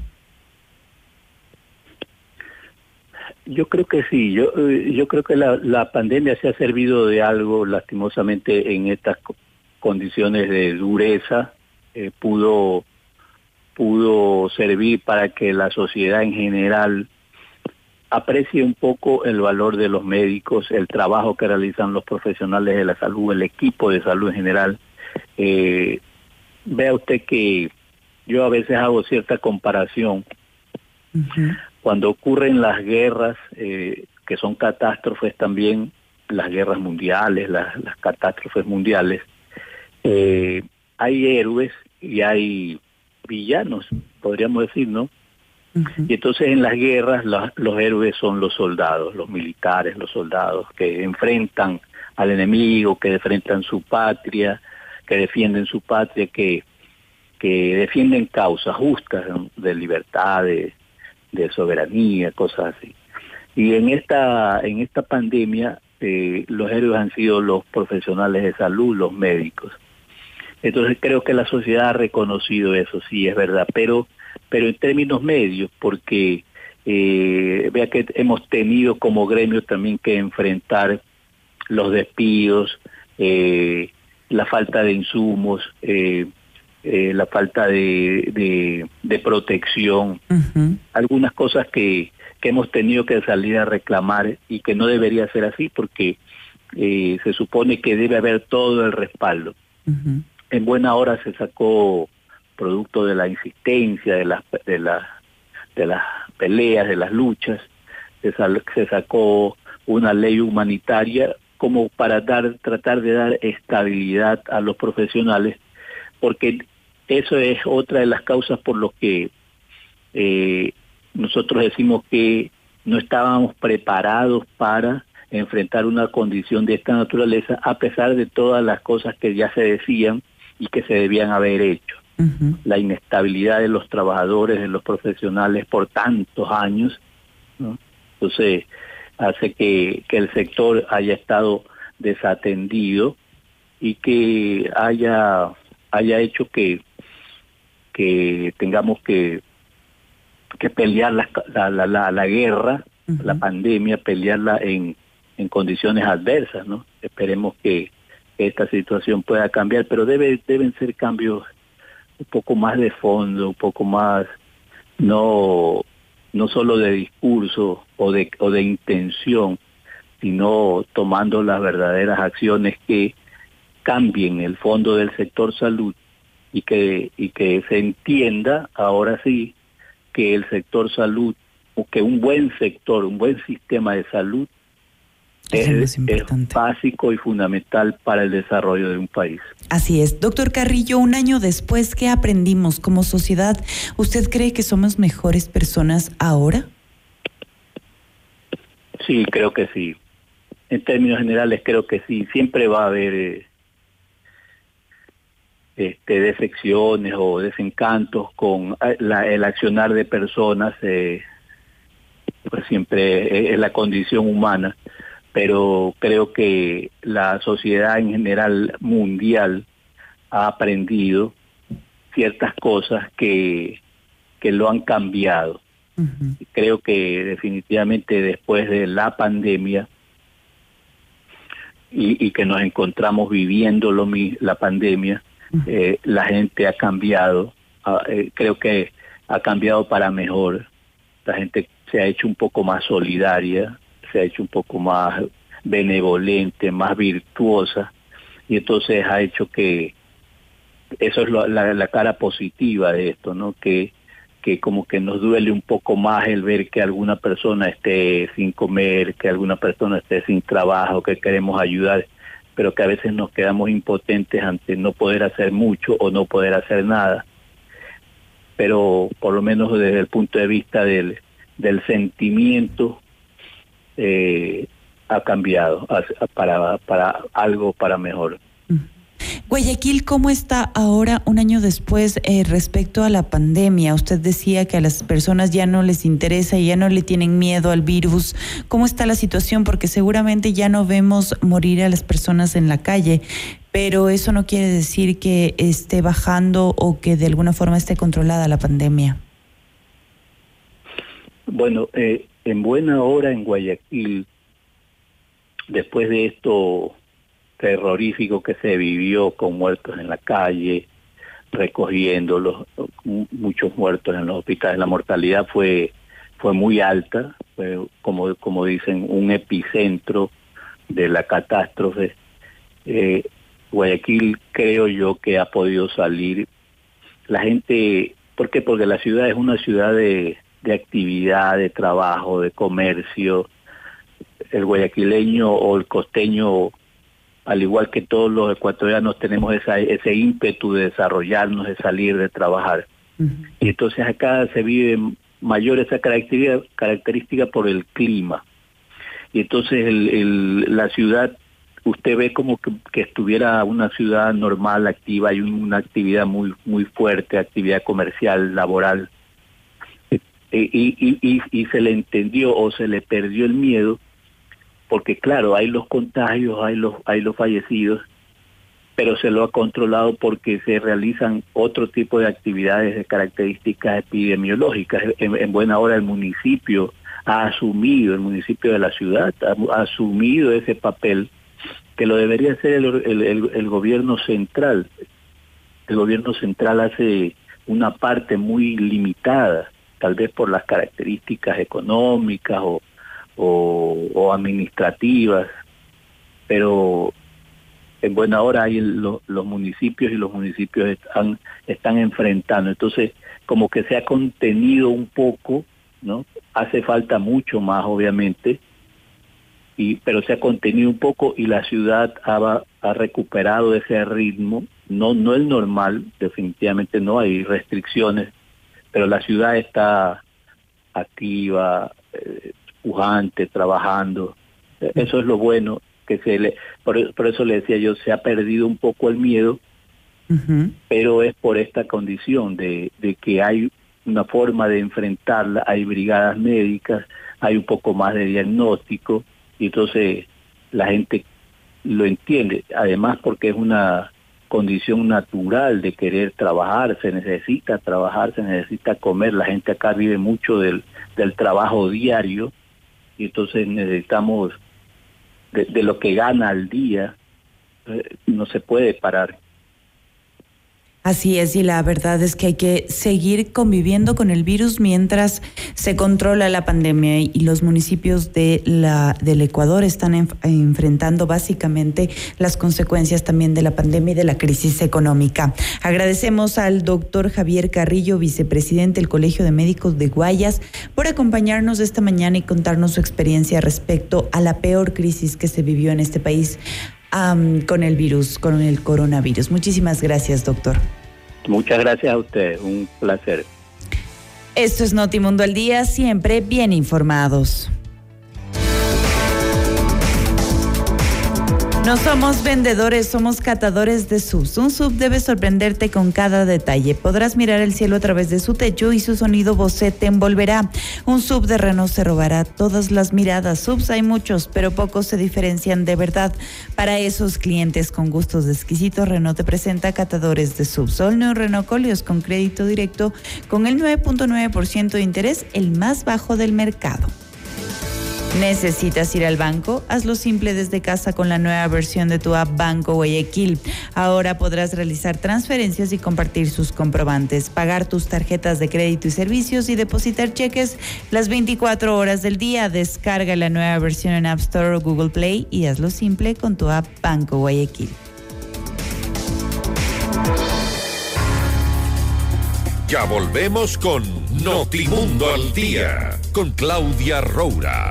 Yo creo que sí, yo yo creo que la, la pandemia se ha servido de algo, lastimosamente en estas condiciones de dureza, eh, pudo pudo servir para que la sociedad en general aprecie un poco el valor de los médicos, el trabajo que realizan los profesionales de la salud, el equipo de salud en general. Eh, vea usted que yo a veces hago cierta comparación. Uh-huh. Cuando ocurren las guerras, eh, que son catástrofes también, las guerras mundiales, las, las catástrofes mundiales, eh, hay héroes y hay villanos, podríamos decir, ¿no? Uh-huh. Y entonces en las guerras los, los héroes son los soldados, los militares, los soldados que enfrentan al enemigo, que enfrentan su patria, que defienden su patria, que, que defienden causas justas de libertad, de, de soberanía, cosas así. Y en esta, en esta pandemia eh, los héroes han sido los profesionales de salud, los médicos. Entonces creo que la sociedad ha reconocido eso, sí, es verdad, pero pero en términos medios, porque eh, vea que hemos tenido como gremio también que enfrentar los despidos, eh, la falta de insumos, eh, eh, la falta de, de, de protección, uh-huh. algunas cosas que, que hemos tenido que salir a reclamar y que no debería ser así porque eh, se supone que debe haber todo el respaldo. Uh-huh. En buena hora se sacó, producto de la insistencia, de las de las de las peleas, de las luchas, se, sal, se sacó una ley humanitaria como para dar tratar de dar estabilidad a los profesionales, porque eso es otra de las causas por lo que eh, nosotros decimos que no estábamos preparados para enfrentar una condición de esta naturaleza, a pesar de todas las cosas que ya se decían y que se debían haber hecho. Uh-huh. La inestabilidad de los trabajadores, de los profesionales por tantos años, ¿no? Entonces hace que, que el sector haya estado desatendido y que haya haya hecho que que tengamos que que pelear la la la, la, la guerra, uh-huh. la pandemia, pelearla en en condiciones adversas, ¿no? Esperemos que esta situación pueda cambiar, pero debe deben ser cambios un poco más de fondo, un poco más, no no solo de discurso o de o de intención, sino tomando las verdaderas acciones que cambien el fondo del sector salud y que y que se entienda ahora sí que el sector salud, o que un buen sector, un buen sistema de salud Es, es básico y fundamental para el desarrollo de un país. Así es. Doctor Carrillo, un año después, ¿qué aprendimos como sociedad? ¿Usted cree que somos mejores personas ahora? Sí, creo que sí. En términos generales creo que sí. Siempre va a haber eh, este, defecciones o desencantos con la, el accionar de personas, eh, pues siempre es la condición humana. Pero creo que la sociedad en general mundial ha aprendido ciertas cosas que, que lo han cambiado. Uh-huh. Creo que definitivamente después de la pandemia y, y que nos encontramos viviendo lo, la pandemia, uh-huh. eh, la gente ha cambiado, uh, eh, creo que ha cambiado para mejor. La gente se ha hecho un poco más solidaria, se ha hecho un poco más benevolente, más virtuosa, y entonces ha hecho que eso es lo, la, la cara positiva de esto, ¿no? Que, que como que nos duele un poco más el ver que alguna persona esté sin comer, que alguna persona esté sin trabajo, que queremos ayudar, pero que a veces nos quedamos impotentes ante no poder hacer mucho o no poder hacer nada. Pero por lo menos desde el punto de vista del, del sentimiento, eh, ha cambiado para, para algo para mejor. Guayaquil, ¿cómo está ahora un año después eh, respecto a la pandemia? Usted decía que a las personas ya no les interesa y ya no le tienen miedo al virus. ¿Cómo está la situación? Porque seguramente ya no vemos morir a las personas en la calle, pero eso no quiere decir que esté bajando o que de alguna forma esté controlada la pandemia. Bueno, eh, en buena hora en Guayaquil, después de esto terrorífico que se vivió con muertos en la calle, recogiendo los, muchos muertos en los hospitales, la mortalidad fue fue muy alta, fue como como dicen un epicentro de la catástrofe. Eh, Guayaquil creo yo que ha podido salir. La gente, ¿por qué? Porque la ciudad es una ciudad de, de actividad, de trabajo, de comercio. El guayaquileño o el costeño, al igual que todos los ecuatorianos, tenemos esa, ese ímpetu de desarrollarnos, de salir, de trabajar. Uh-huh. Y entonces acá se vive mayor esa característica, característica por el clima. Y entonces el, el, la ciudad, usted ve como que, que estuviera una ciudad normal, activa, hay una actividad muy muy fuerte, actividad comercial, laboral, y, y, y, y se le entendió o se le perdió el miedo, porque claro, hay los contagios, hay los, hay los fallecidos, pero se lo ha controlado porque se realizan otro tipo de actividades de características epidemiológicas. En, en buena hora el municipio ha asumido, el municipio de la ciudad ha, ha asumido ese papel que lo debería hacer el, el, el, el gobierno central. El gobierno central hace una parte muy limitada, tal vez por las características económicas o, o, o administrativas, pero en buena hora hay el, lo, los municipios y los municipios están, están enfrentando. Entonces, como que se ha contenido un poco, ¿no? Hace falta mucho más, obviamente, y pero se ha contenido un poco y la ciudad ha, ha recuperado ese ritmo, no, no el normal, definitivamente no hay restricciones, pero la ciudad está activa, eh, pujante, trabajando. Eso es lo bueno. Que se le, por, por eso le decía yo, se ha perdido un poco el miedo, uh-huh. pero es por esta condición de, de que hay una forma de enfrentarla, hay brigadas médicas, hay un poco más de diagnóstico, y entonces la gente lo entiende, además porque es una condición natural de querer trabajar, se necesita trabajar, se necesita comer, la gente acá vive mucho del, del trabajo diario, y entonces necesitamos De, de lo que gana al día, eh, no se puede parar. Así es, y la verdad es que hay que seguir conviviendo con el virus mientras se controla la pandemia, y los municipios de la del Ecuador están en, enfrentando básicamente las consecuencias también de la pandemia y de la crisis económica. Agradecemos al doctor Javier Carrillo, vicepresidente del Colegio de Médicos de Guayas, por acompañarnos esta mañana y contarnos su experiencia respecto a la peor crisis que se vivió en este país um, con el virus, con el coronavirus. Muchísimas gracias, doctor. Muchas gracias a ustedes, un placer. Esto es Notimundo al Día, siempre bien informados. No somos vendedores, somos catadores de subs. Un sub debe sorprenderte con cada detalle. Podrás mirar el cielo a través de su techo y su sonido Bose te envolverá. Un sub de Renault se robará todas las miradas. Subs hay muchos, pero pocos se diferencian de verdad. Para esos clientes con gustos exquisitos, Renault te presenta catadores de subs. All New Renault Koleos con crédito directo con el nueve punto nueve por ciento de interés, el más bajo del mercado. ¿Necesitas ir al banco? Hazlo simple desde casa con la nueva versión de tu app Banco Guayaquil. Ahora podrás realizar transferencias y compartir sus comprobantes, pagar tus tarjetas de crédito y servicios y depositar cheques las veinticuatro horas del día. Descarga la nueva versión en App Store o Google Play y hazlo simple con tu app Banco Guayaquil. Ya volvemos con Notimundo al Día, con Claudia Roura.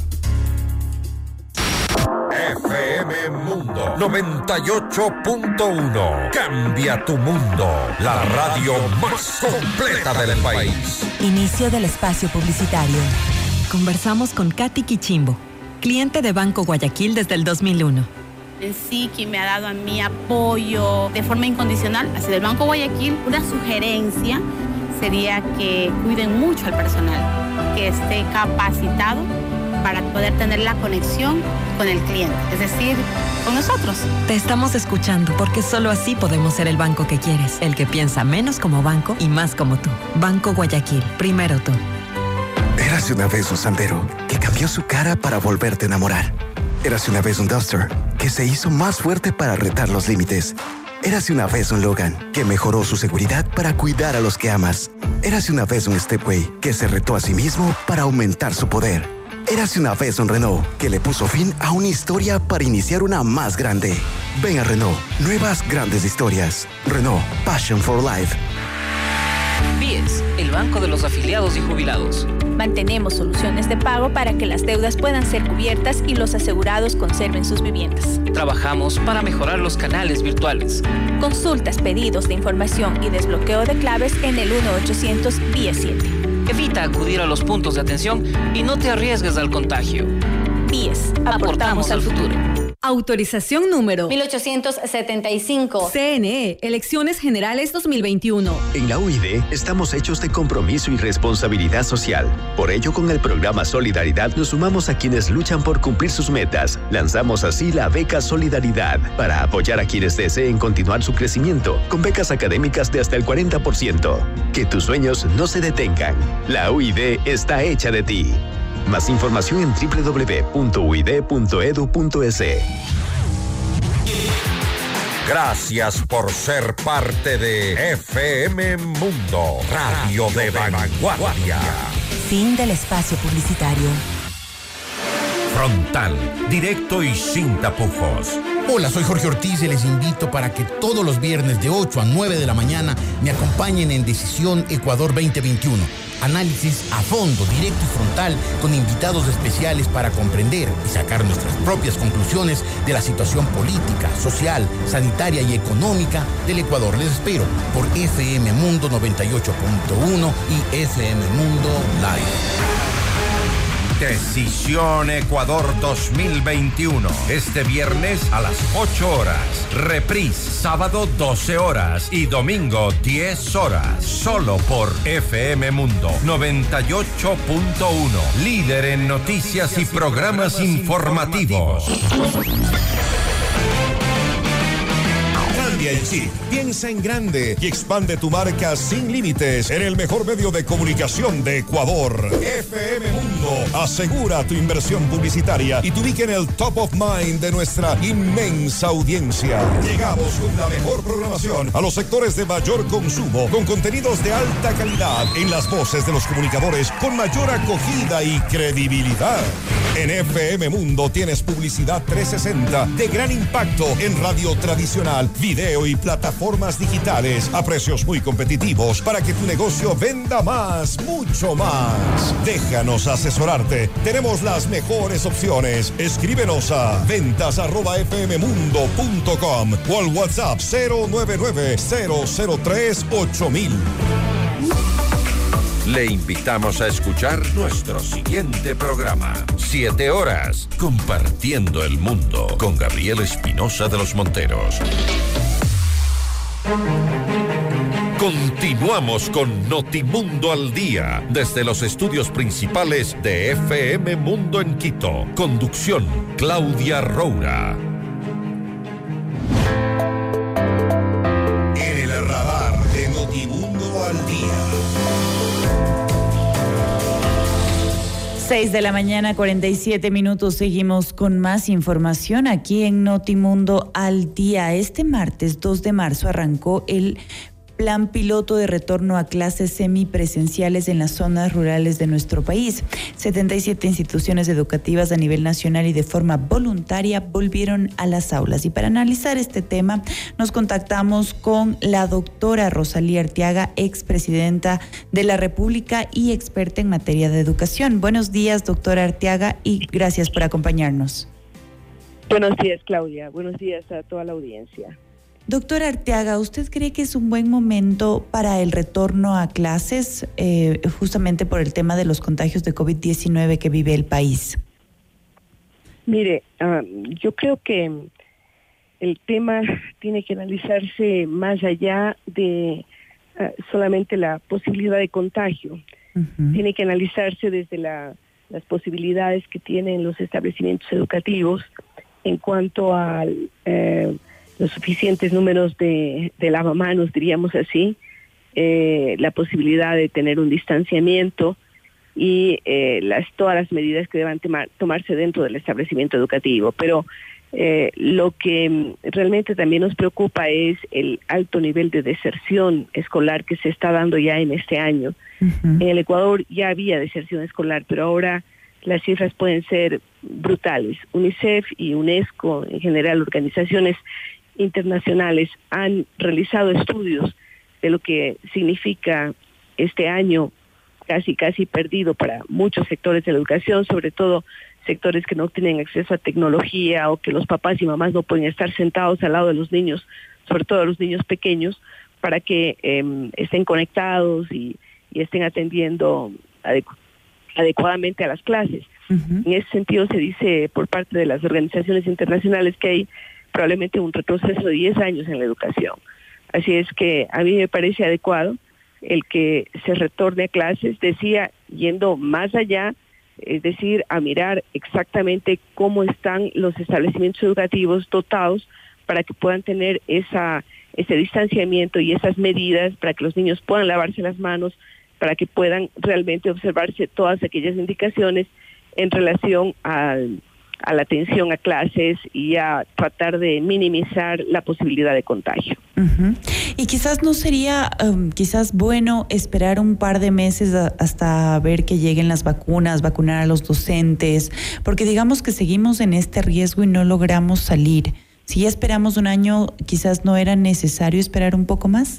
F M Mundo noventa y ocho punto uno. Cambia tu mundo. La radio más completa del país. Inicio del espacio publicitario. Conversamos con Katy Quichimbo, cliente de Banco Guayaquil desde el dos mil uno. En sí, quien me ha dado a mí apoyo de forma incondicional hacia el Banco Guayaquil, una sugerencia sería que cuiden mucho al personal, que esté capacitado para poder tener la conexión con el cliente, es decir, con nosotros. Te estamos escuchando porque solo así podemos ser el banco que quieres, el que piensa menos como banco y más como tú. Banco Guayaquil, primero tú. Érase una vez un Sandero que cambió su cara para volverte a enamorar. Érase una vez un Duster que se hizo más fuerte para retar los límites. Érase una vez un Logan que mejoró su seguridad para cuidar a los que amas. Érase una vez un Stepway que se retó a sí mismo para aumentar su poder. Érase una vez un Renault que le puso fin a una historia para iniciar una más grande. Ven a Renault, nuevas grandes historias. Renault, Passion for Life. B I E S, el banco de los afiliados y jubilados. Mantenemos soluciones de pago para que las deudas puedan ser cubiertas y los asegurados conserven sus viviendas. Trabajamos para mejorar los canales virtuales. Consultas, pedidos de información y desbloqueo de claves en el uno ochocientos B I E S siete. Evita acudir a los puntos de atención y no te arriesgues al contagio. P I E S. Aportamos al futuro. Autorización número mil ochocientos setenta y cinco. C N E, Elecciones Generales dos mil veintiuno. En la U I D estamos hechos de compromiso y responsabilidad social. Por ello, con el programa Solidaridad nos sumamos a quienes luchan por cumplir sus metas. Lanzamos así la beca Solidaridad para apoyar a quienes deseen continuar su crecimiento con becas académicas de hasta el cuarenta por ciento. Que tus sueños no se detengan. La U I D está hecha de ti. Más información en doble u doble u doble u punto u i d punto e d u punto e s. Gracias por ser parte de F M Mundo, Radio de Vanguardia. Fin del espacio publicitario. Frontal, directo y sin tapujos. Hola, soy Jorge Ortiz y les invito para que todos los viernes de ocho a nueve de la mañana me acompañen en Decisión Ecuador veinte veintiuno. Análisis a fondo, directo y frontal, con invitados especiales para comprender y sacar nuestras propias conclusiones de la situación política, social, sanitaria y económica del Ecuador. Les espero por F M Mundo noventa y ocho punto uno y F M Mundo Live. Decisión Ecuador dos mil veintiuno. Este viernes a las ocho horas. Reprise sábado doce horas y domingo diez horas. Solo por F M Mundo noventa y ocho punto uno. Líder en noticias y programas informativos. Cambia el chip, piensa en grande y expande tu marca sin límites en el mejor medio de comunicación de Ecuador. F M Mundo asegura tu inversión publicitaria y te ubica en el top of mind de nuestra inmensa audiencia. Llegamos con la mejor programación a los sectores de mayor consumo, con contenidos de alta calidad en las voces de los comunicadores con mayor acogida y credibilidad. En F M Mundo tienes publicidad trescientos sesenta de gran impacto en radio tradicional, video y plataformas digitales a precios muy competitivos para que tu negocio venda más, mucho más. Déjanos asesorarte. Tenemos las mejores opciones. Escríbenos a ventas arroba f m mundo punto com o al WhatsApp cero nueve nueve cero cero tres ocho mil. Le invitamos a escuchar nuestro siguiente programa. Siete horas, compartiendo el mundo con Gabriel Espinosa de los Monteros. Continuamos con Notimundo al Día, desde los estudios principales de F M Mundo en Quito. Conducción, Claudia Roura. En el radar de Notimundo al Día. seis de la mañana, cuarenta y siete minutos. Seguimos con más información aquí en Notimundo al Día. Este martes dos de marzo arrancó el plan piloto de retorno a clases semipresenciales en las zonas rurales de nuestro país. setenta y siete instituciones educativas a nivel nacional y de forma voluntaria volvieron a las aulas. Y para analizar este tema nos contactamos con la doctora Rosalía Arteaga, expresidenta de la República y experta en materia de educación. Buenos días, doctora Arteaga, y gracias por acompañarnos. Buenos días, Claudia. Buenos días a toda la audiencia. Doctora Arteaga, ¿usted cree que es un buen momento para el retorno a clases, eh, justamente por el tema de los contagios de COVID diecinueve que vive el país? Mire, uh, yo creo que el tema tiene que analizarse más allá de uh, solamente la posibilidad de contagio. Uh-huh. Tiene que analizarse desde la, las posibilidades que tienen los establecimientos educativos en cuanto al... Uh, los suficientes números de, de lavamanos, diríamos así, eh, la posibilidad de tener un distanciamiento y eh, las, todas las medidas que deban tomar, tomarse dentro del establecimiento educativo. Pero eh, lo que realmente también nos preocupa es el alto nivel de deserción escolar que se está dando ya en este año. Uh-huh. En el Ecuador ya había deserción escolar, pero ahora las cifras pueden ser brutales. UNICEF y UNESCO, en general organizaciones internacionales, han realizado estudios de lo que significa este año casi casi perdido para muchos sectores de la educación, sobre todo sectores que no tienen acceso a tecnología o que los papás y mamás no pueden estar sentados al lado de los niños, sobre todo los niños pequeños, para que eh, estén conectados y, y estén atendiendo adecu- adecuadamente a las clases. Uh-huh. En ese sentido se dice por parte de las organizaciones internacionales que hay probablemente un retroceso de diez años en la educación. Así es que a mí me parece adecuado el que se retorne a clases, decía, yendo más allá, es decir, a mirar exactamente cómo están los establecimientos educativos dotados para que puedan tener esa ese distanciamiento y esas medidas para que los niños puedan lavarse las manos, para que puedan realmente observarse todas aquellas indicaciones en relación al, a la atención a clases y a tratar de minimizar la posibilidad de contagio. Uh-huh. Y quizás no sería um, quizás bueno esperar un par de meses a, hasta ver que lleguen las vacunas, vacunar a los docentes, porque digamos que seguimos en este riesgo y no logramos salir. Si ya esperamos un año, quizás no era necesario esperar un poco más,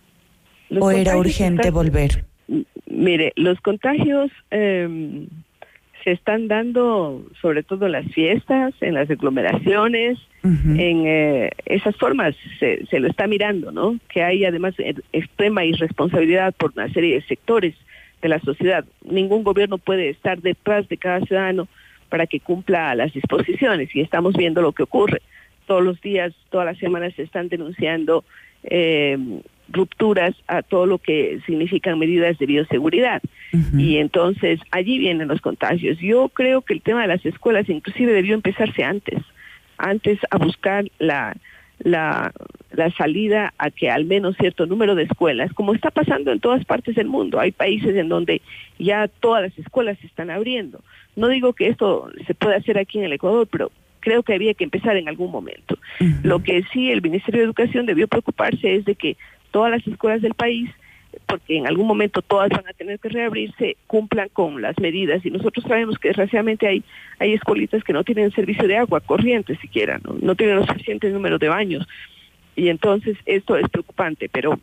los o era urgente están, volver. Mire, los contagios eh, se están dando sobre todo en las fiestas, en las aglomeraciones, uh-huh. en eh, esas formas se, se lo está mirando, ¿no? Que hay además extrema irresponsabilidad por una serie de sectores de la sociedad. Ningún gobierno puede estar detrás de cada ciudadano para que cumpla las disposiciones, y estamos viendo lo que ocurre. Todos los días, todas las semanas se están denunciando eh, rupturas a todo lo que significan medidas de bioseguridad. Uh-huh. Y entonces allí vienen los contagios. Yo creo que el tema de las escuelas inclusive debió empezarse antes, antes a buscar la, la, la salida a que al menos cierto número de escuelas, como está pasando en todas partes del mundo, hay países en donde ya todas las escuelas se están abriendo. No digo que esto se pueda hacer aquí en el Ecuador, pero creo que había que empezar en algún momento. Uh-huh. Lo que sí el Ministerio de Educación debió preocuparse es de que todas las escuelas del país, porque en algún momento todas van a tener que reabrirse, cumplan con las medidas. Y nosotros sabemos que desgraciadamente hay, hay escuelitas que no tienen servicio de agua corriente siquiera, no, no tienen los suficientes números de baños. Y entonces esto es preocupante, pero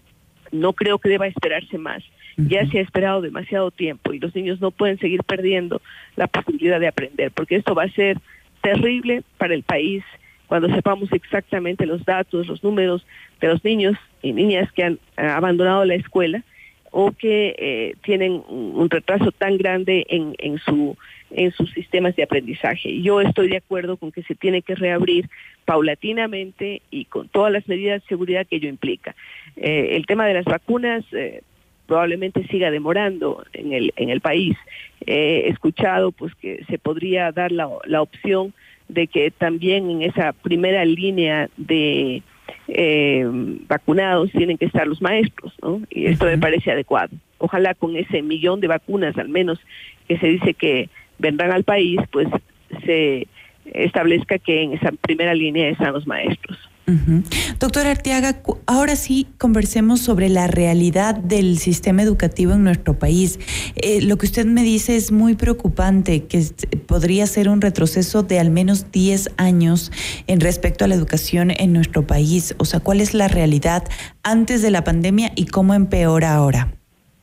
no creo que deba esperarse más. Uh-huh. Ya se ha esperado demasiado tiempo y los niños no pueden seguir perdiendo la posibilidad de aprender, porque esto va a ser terrible para el país cuando sepamos exactamente los datos, los números de los niños y niñas que han eh, abandonado la escuela o que eh, tienen un retraso tan grande en, en, su, en sus sistemas de aprendizaje. Yo estoy de acuerdo con que se tiene que reabrir paulatinamente y con todas las medidas de seguridad que ello implica. Eh, el tema de las vacunas eh, probablemente siga demorando en el en el país. Eh, he escuchado pues que se podría dar la, la opción de que también en esa primera línea de eh, vacunados tienen que estar los maestros, ¿no? Y esto uh-huh. me parece adecuado. Ojalá con ese millón de vacunas al menos que se dice que vendrán al país, pues se establezca que en esa primera línea están los maestros. Uh-huh. Doctora Arteaga, ahora sí conversemos sobre la realidad del sistema educativo en nuestro país. Eh, lo que usted me dice es muy preocupante, que podría ser un retroceso de al menos diez años en respecto a la educación en nuestro país. O sea, ¿cuál es la realidad antes de la pandemia y cómo empeora ahora?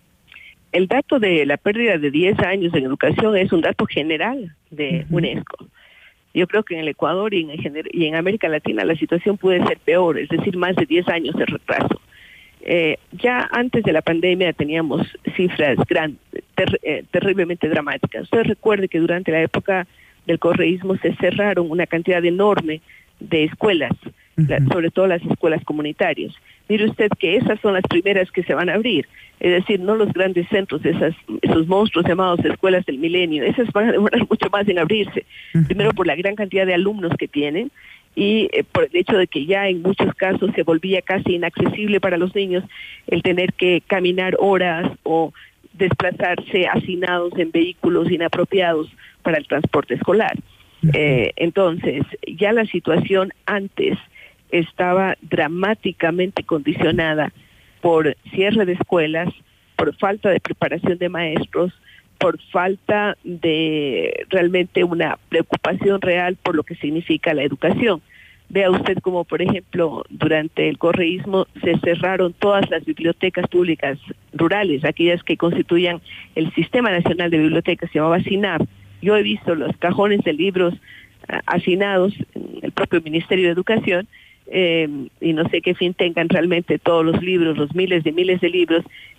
El dato de la pérdida de diez años en educación es un dato general de uh-huh. UNESCO. Yo creo que en el Ecuador y en, y en América Latina la situación puede ser peor, es decir, más de diez años de retraso. Eh, ya antes de la pandemia teníamos cifras gran, ter, eh, terriblemente dramáticas. Usted recuerde que durante la época del correísmo se cerraron una cantidad enorme de escuelas, uh-huh. la, sobre todo las escuelas comunitarias. Mire usted que esas son las primeras que se van a abrir, es decir, no los grandes centros, esas, esos monstruos llamados escuelas del milenio, esas van a demorar mucho más en abrirse, uh-huh. primero por la gran cantidad de alumnos que tienen y eh, por el hecho de que ya en muchos casos se volvía casi inaccesible para los niños el tener que caminar horas o desplazarse hacinados en vehículos inapropiados para el transporte escolar. Uh-huh. Eh, entonces, ya la situación antes estaba dramáticamente condicionada por cierre de escuelas, por falta de preparación de maestros, por falta de realmente una preocupación real por lo que significa la educación. Vea usted como, por ejemplo, durante el correísmo se cerraron todas las bibliotecas públicas rurales, aquellas que constituían el Sistema Nacional de Bibliotecas, se llamaba SINAB. Yo he visto los cajones de libros uh, hacinados en el propio Ministerio de Educación, Eh, y no sé qué fin tengan realmente todos los libros, los miles de miles de libros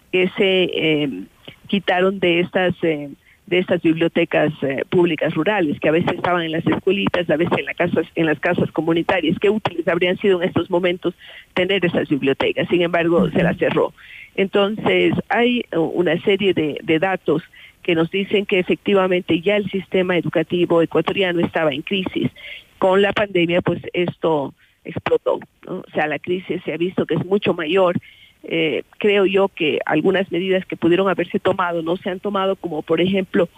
que se eh, quitaron de estas eh, de estas bibliotecas eh, públicas rurales, que a veces estaban en las escuelitas, a veces en las casas, en las casas comunitarias. Qué útiles habrían sido en estos momentos tener esas bibliotecas. Sin embargo, se las cerró. Entonces, hay una serie de, de datos que nos dicen que efectivamente ya el sistema educativo ecuatoriano estaba en crisis. Con la pandemia, pues esto explotó, ¿no? O sea, la crisis se ha visto que es mucho mayor. Eh, creo yo que algunas medidas que pudieron haberse tomado no se han tomado, como por ejemplo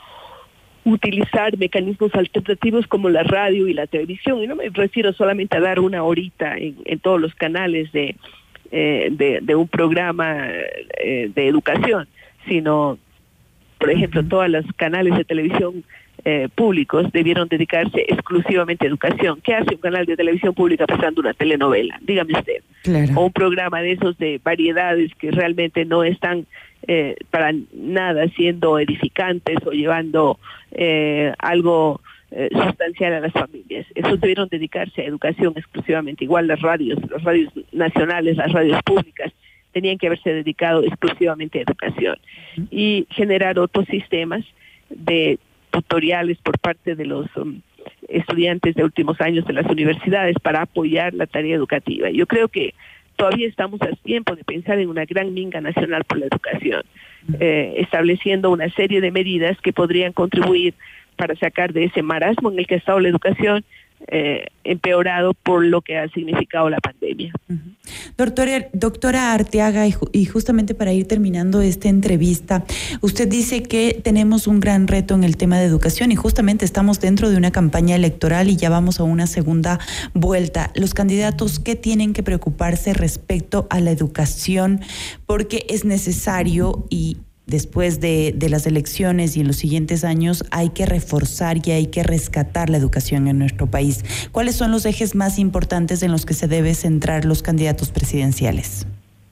utilizar mecanismos alternativos como la radio y la televisión, y no me refiero solamente a dar una horita en, en todos los canales de, eh, de, de un programa eh, de educación, sino por ejemplo todos los canales de televisión Eh, públicos debieron dedicarse exclusivamente a educación. ¿Qué hace un canal de televisión pública pasando una telenovela? Dígame usted. Claro. O un programa de esos de variedades que realmente no están eh, para nada siendo edificantes o llevando eh, algo eh, sustancial a las familias. Esos debieron dedicarse a educación exclusivamente. Igual las radios, las radios nacionales, las radios públicas, tenían que haberse dedicado exclusivamente a educación. Uh-huh. Y generar otros sistemas de tutoriales por parte de los um, estudiantes de últimos años de las universidades para apoyar la tarea educativa. Yo creo que todavía estamos a tiempo de pensar en una gran minga nacional por la educación, eh, estableciendo una serie de medidas que podrían contribuir para sacar de ese marasmo en el que ha estado la educación, eh, empeorado por lo que ha significado la pandemia. Uh-huh. Doctora, doctora Arteaga, y, ju- y justamente para ir terminando esta entrevista, usted dice que tenemos un gran reto en el tema de educación y justamente estamos dentro de una campaña electoral y ya vamos a una segunda vuelta. Los candidatos, ¿qué tienen que preocuparse respecto a la educación? Porque es necesario, y después de, de las elecciones y en los siguientes años hay que reforzar y hay que rescatar la educación en nuestro país. ¿Cuáles son los ejes más importantes en los que se deben centrar los candidatos presidenciales?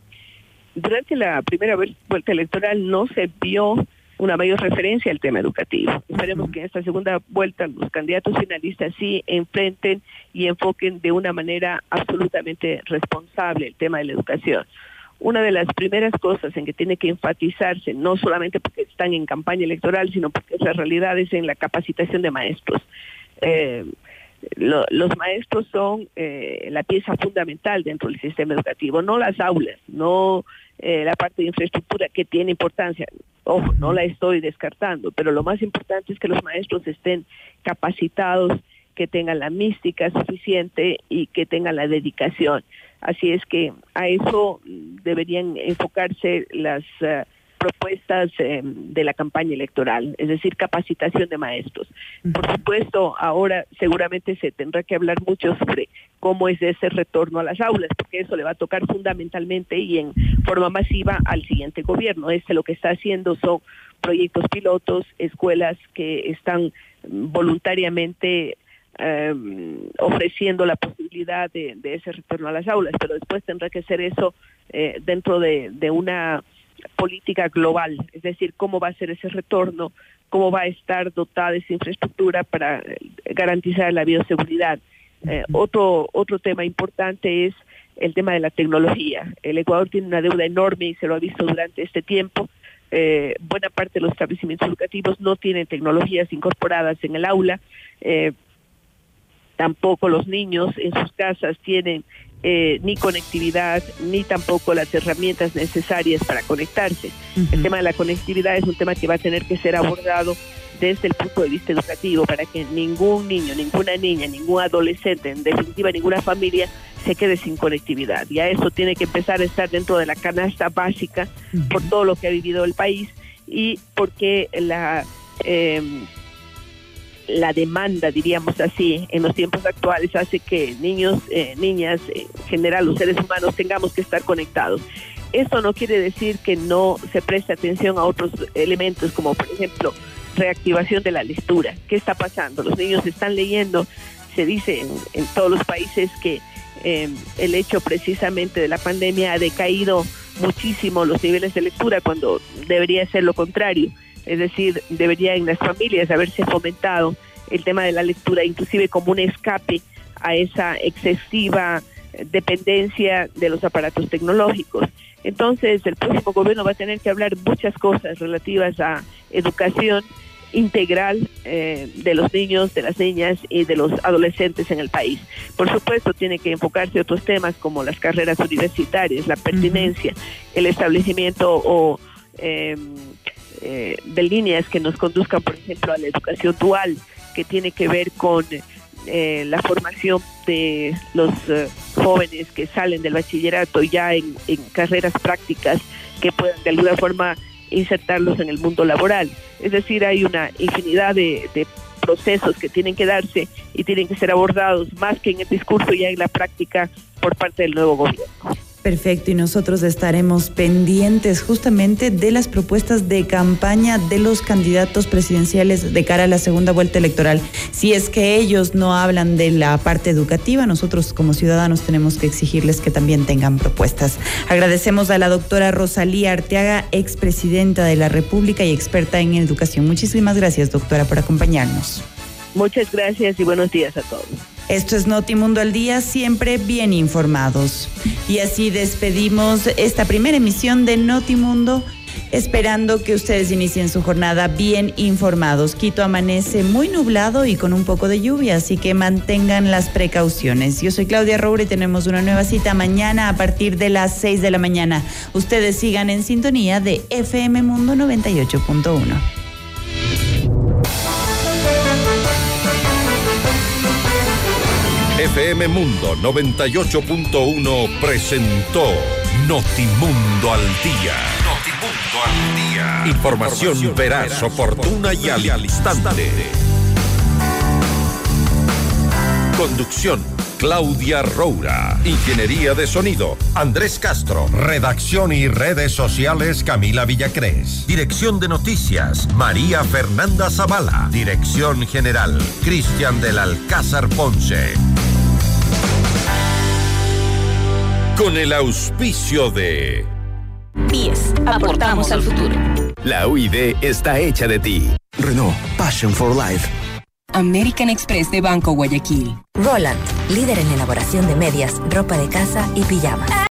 Durante la primera vuelta electoral no se vio una mayor referencia al tema educativo. Esperemos que en esta segunda vuelta los candidatos finalistas sí enfrenten y enfoquen de una manera absolutamente responsable el tema de la educación. Una de las primeras cosas en que tiene que enfatizarse, no solamente porque están en campaña electoral, sino porque esa realidad es en la capacitación de maestros. Eh, lo, los maestros son eh, la pieza fundamental dentro del sistema educativo, no las aulas, no eh, la parte de infraestructura que tiene importancia. Ojo, no la estoy descartando, pero lo más importante es que los maestros estén capacitados, que tengan la mística suficiente y que tengan la dedicación. Así es que a eso deberían enfocarse las uh, propuestas eh, de la campaña electoral, es decir, capacitación de maestros. Por supuesto, ahora seguramente se tendrá que hablar mucho sobre cómo es ese retorno a las aulas, porque eso le va a tocar fundamentalmente y en forma masiva al siguiente gobierno. Este lo que está haciendo son proyectos pilotos, escuelas que están voluntariamente Eh, ofreciendo la posibilidad de, de ese retorno a las aulas, pero después tendrá que ser eso eh, dentro de, de una política global, es decir, cómo va a ser ese retorno, cómo va a estar dotada esa infraestructura para garantizar la bioseguridad. Eh, otro, otro tema importante es el tema de la tecnología. El Ecuador tiene una deuda enorme y se lo ha visto durante este tiempo. Eh, buena parte de los establecimientos educativos no tienen tecnologías incorporadas en el aula. Eh, Tampoco los niños en sus casas tienen eh, ni conectividad, ni tampoco las herramientas necesarias para conectarse. Uh-huh. El tema de la conectividad es un tema que va a tener que ser abordado desde el punto de vista educativo para que ningún niño, ninguna niña, ningún adolescente, en definitiva ninguna familia, se quede sin conectividad. Ya eso tiene que empezar a estar dentro de la canasta básica uh-huh. por todo lo que ha vivido el país y porque la... Eh, la demanda, diríamos así, en los tiempos actuales hace que niños, eh, niñas, en general los seres humanos tengamos que estar conectados. Esto no quiere decir que no se preste atención a otros elementos, como por ejemplo reactivación de la lectura. ¿Qué está pasando? Los niños están leyendo, se dice en, en todos los países que eh, el hecho precisamente de la pandemia ha decaído muchísimo los niveles de lectura cuando debería ser lo contrario. Es decir, debería en las familias haberse fomentado el tema de la lectura, inclusive como un escape a esa excesiva dependencia de los aparatos tecnológicos. Entonces, el próximo gobierno va a tener que hablar muchas cosas relativas a educación integral eh, de los niños, de las niñas y de los adolescentes en el país. Por supuesto, tiene que enfocarse a otros temas como las carreras universitarias, la pertinencia, uh-huh. el establecimiento o eh, eh, de líneas que nos conduzcan, por ejemplo, a la educación dual, que tiene que ver con eh, la formación de los eh, jóvenes que salen del bachillerato ya en, en carreras prácticas que puedan de alguna forma insertarlos en el mundo laboral. Es decir, hay una infinidad de, de procesos que tienen que darse y tienen que ser abordados más que en el discurso, ya en la práctica por parte del nuevo gobierno. Perfecto, y nosotros estaremos pendientes justamente de las propuestas de campaña de los candidatos presidenciales de cara a la segunda vuelta electoral. Si es que ellos no hablan de la parte educativa, nosotros como ciudadanos tenemos que exigirles que también tengan propuestas. Agradecemos a la doctora Rosalía Arteaga, expresidenta de la República y experta en educación. Muchísimas gracias, doctora, por acompañarnos. Muchas gracias y buenos días a todos. Esto es Notimundo al Día, siempre bien informados. Y así despedimos esta primera emisión de Notimundo, esperando que ustedes inicien su jornada bien informados. Quito amanece muy nublado y con un poco de lluvia, así que mantengan las precauciones. Yo soy Claudia Roure y tenemos una nueva cita mañana a partir de las seis de la mañana. Ustedes sigan en sintonía de F M Mundo noventa y ocho punto uno. F M Mundo noventa y ocho punto uno presentó Notimundo al Día. Notimundo al Día. Información, Información veraz, veraz, oportuna y al instante. Conducción: Claudia Roura. Ingeniería de sonido: Andrés Castro. Redacción y redes sociales: Camila Villacrés. Dirección de noticias: María Fernanda Zavala. Dirección general: Cristian del Alcázar Ponce. Con el auspicio de P I E S, aportamos al futuro. La U I D está hecha de ti. Renault, Passion for Life. American Express de Banco Guayaquil. Roland, líder en elaboración de medias, ropa de casa y pijamas.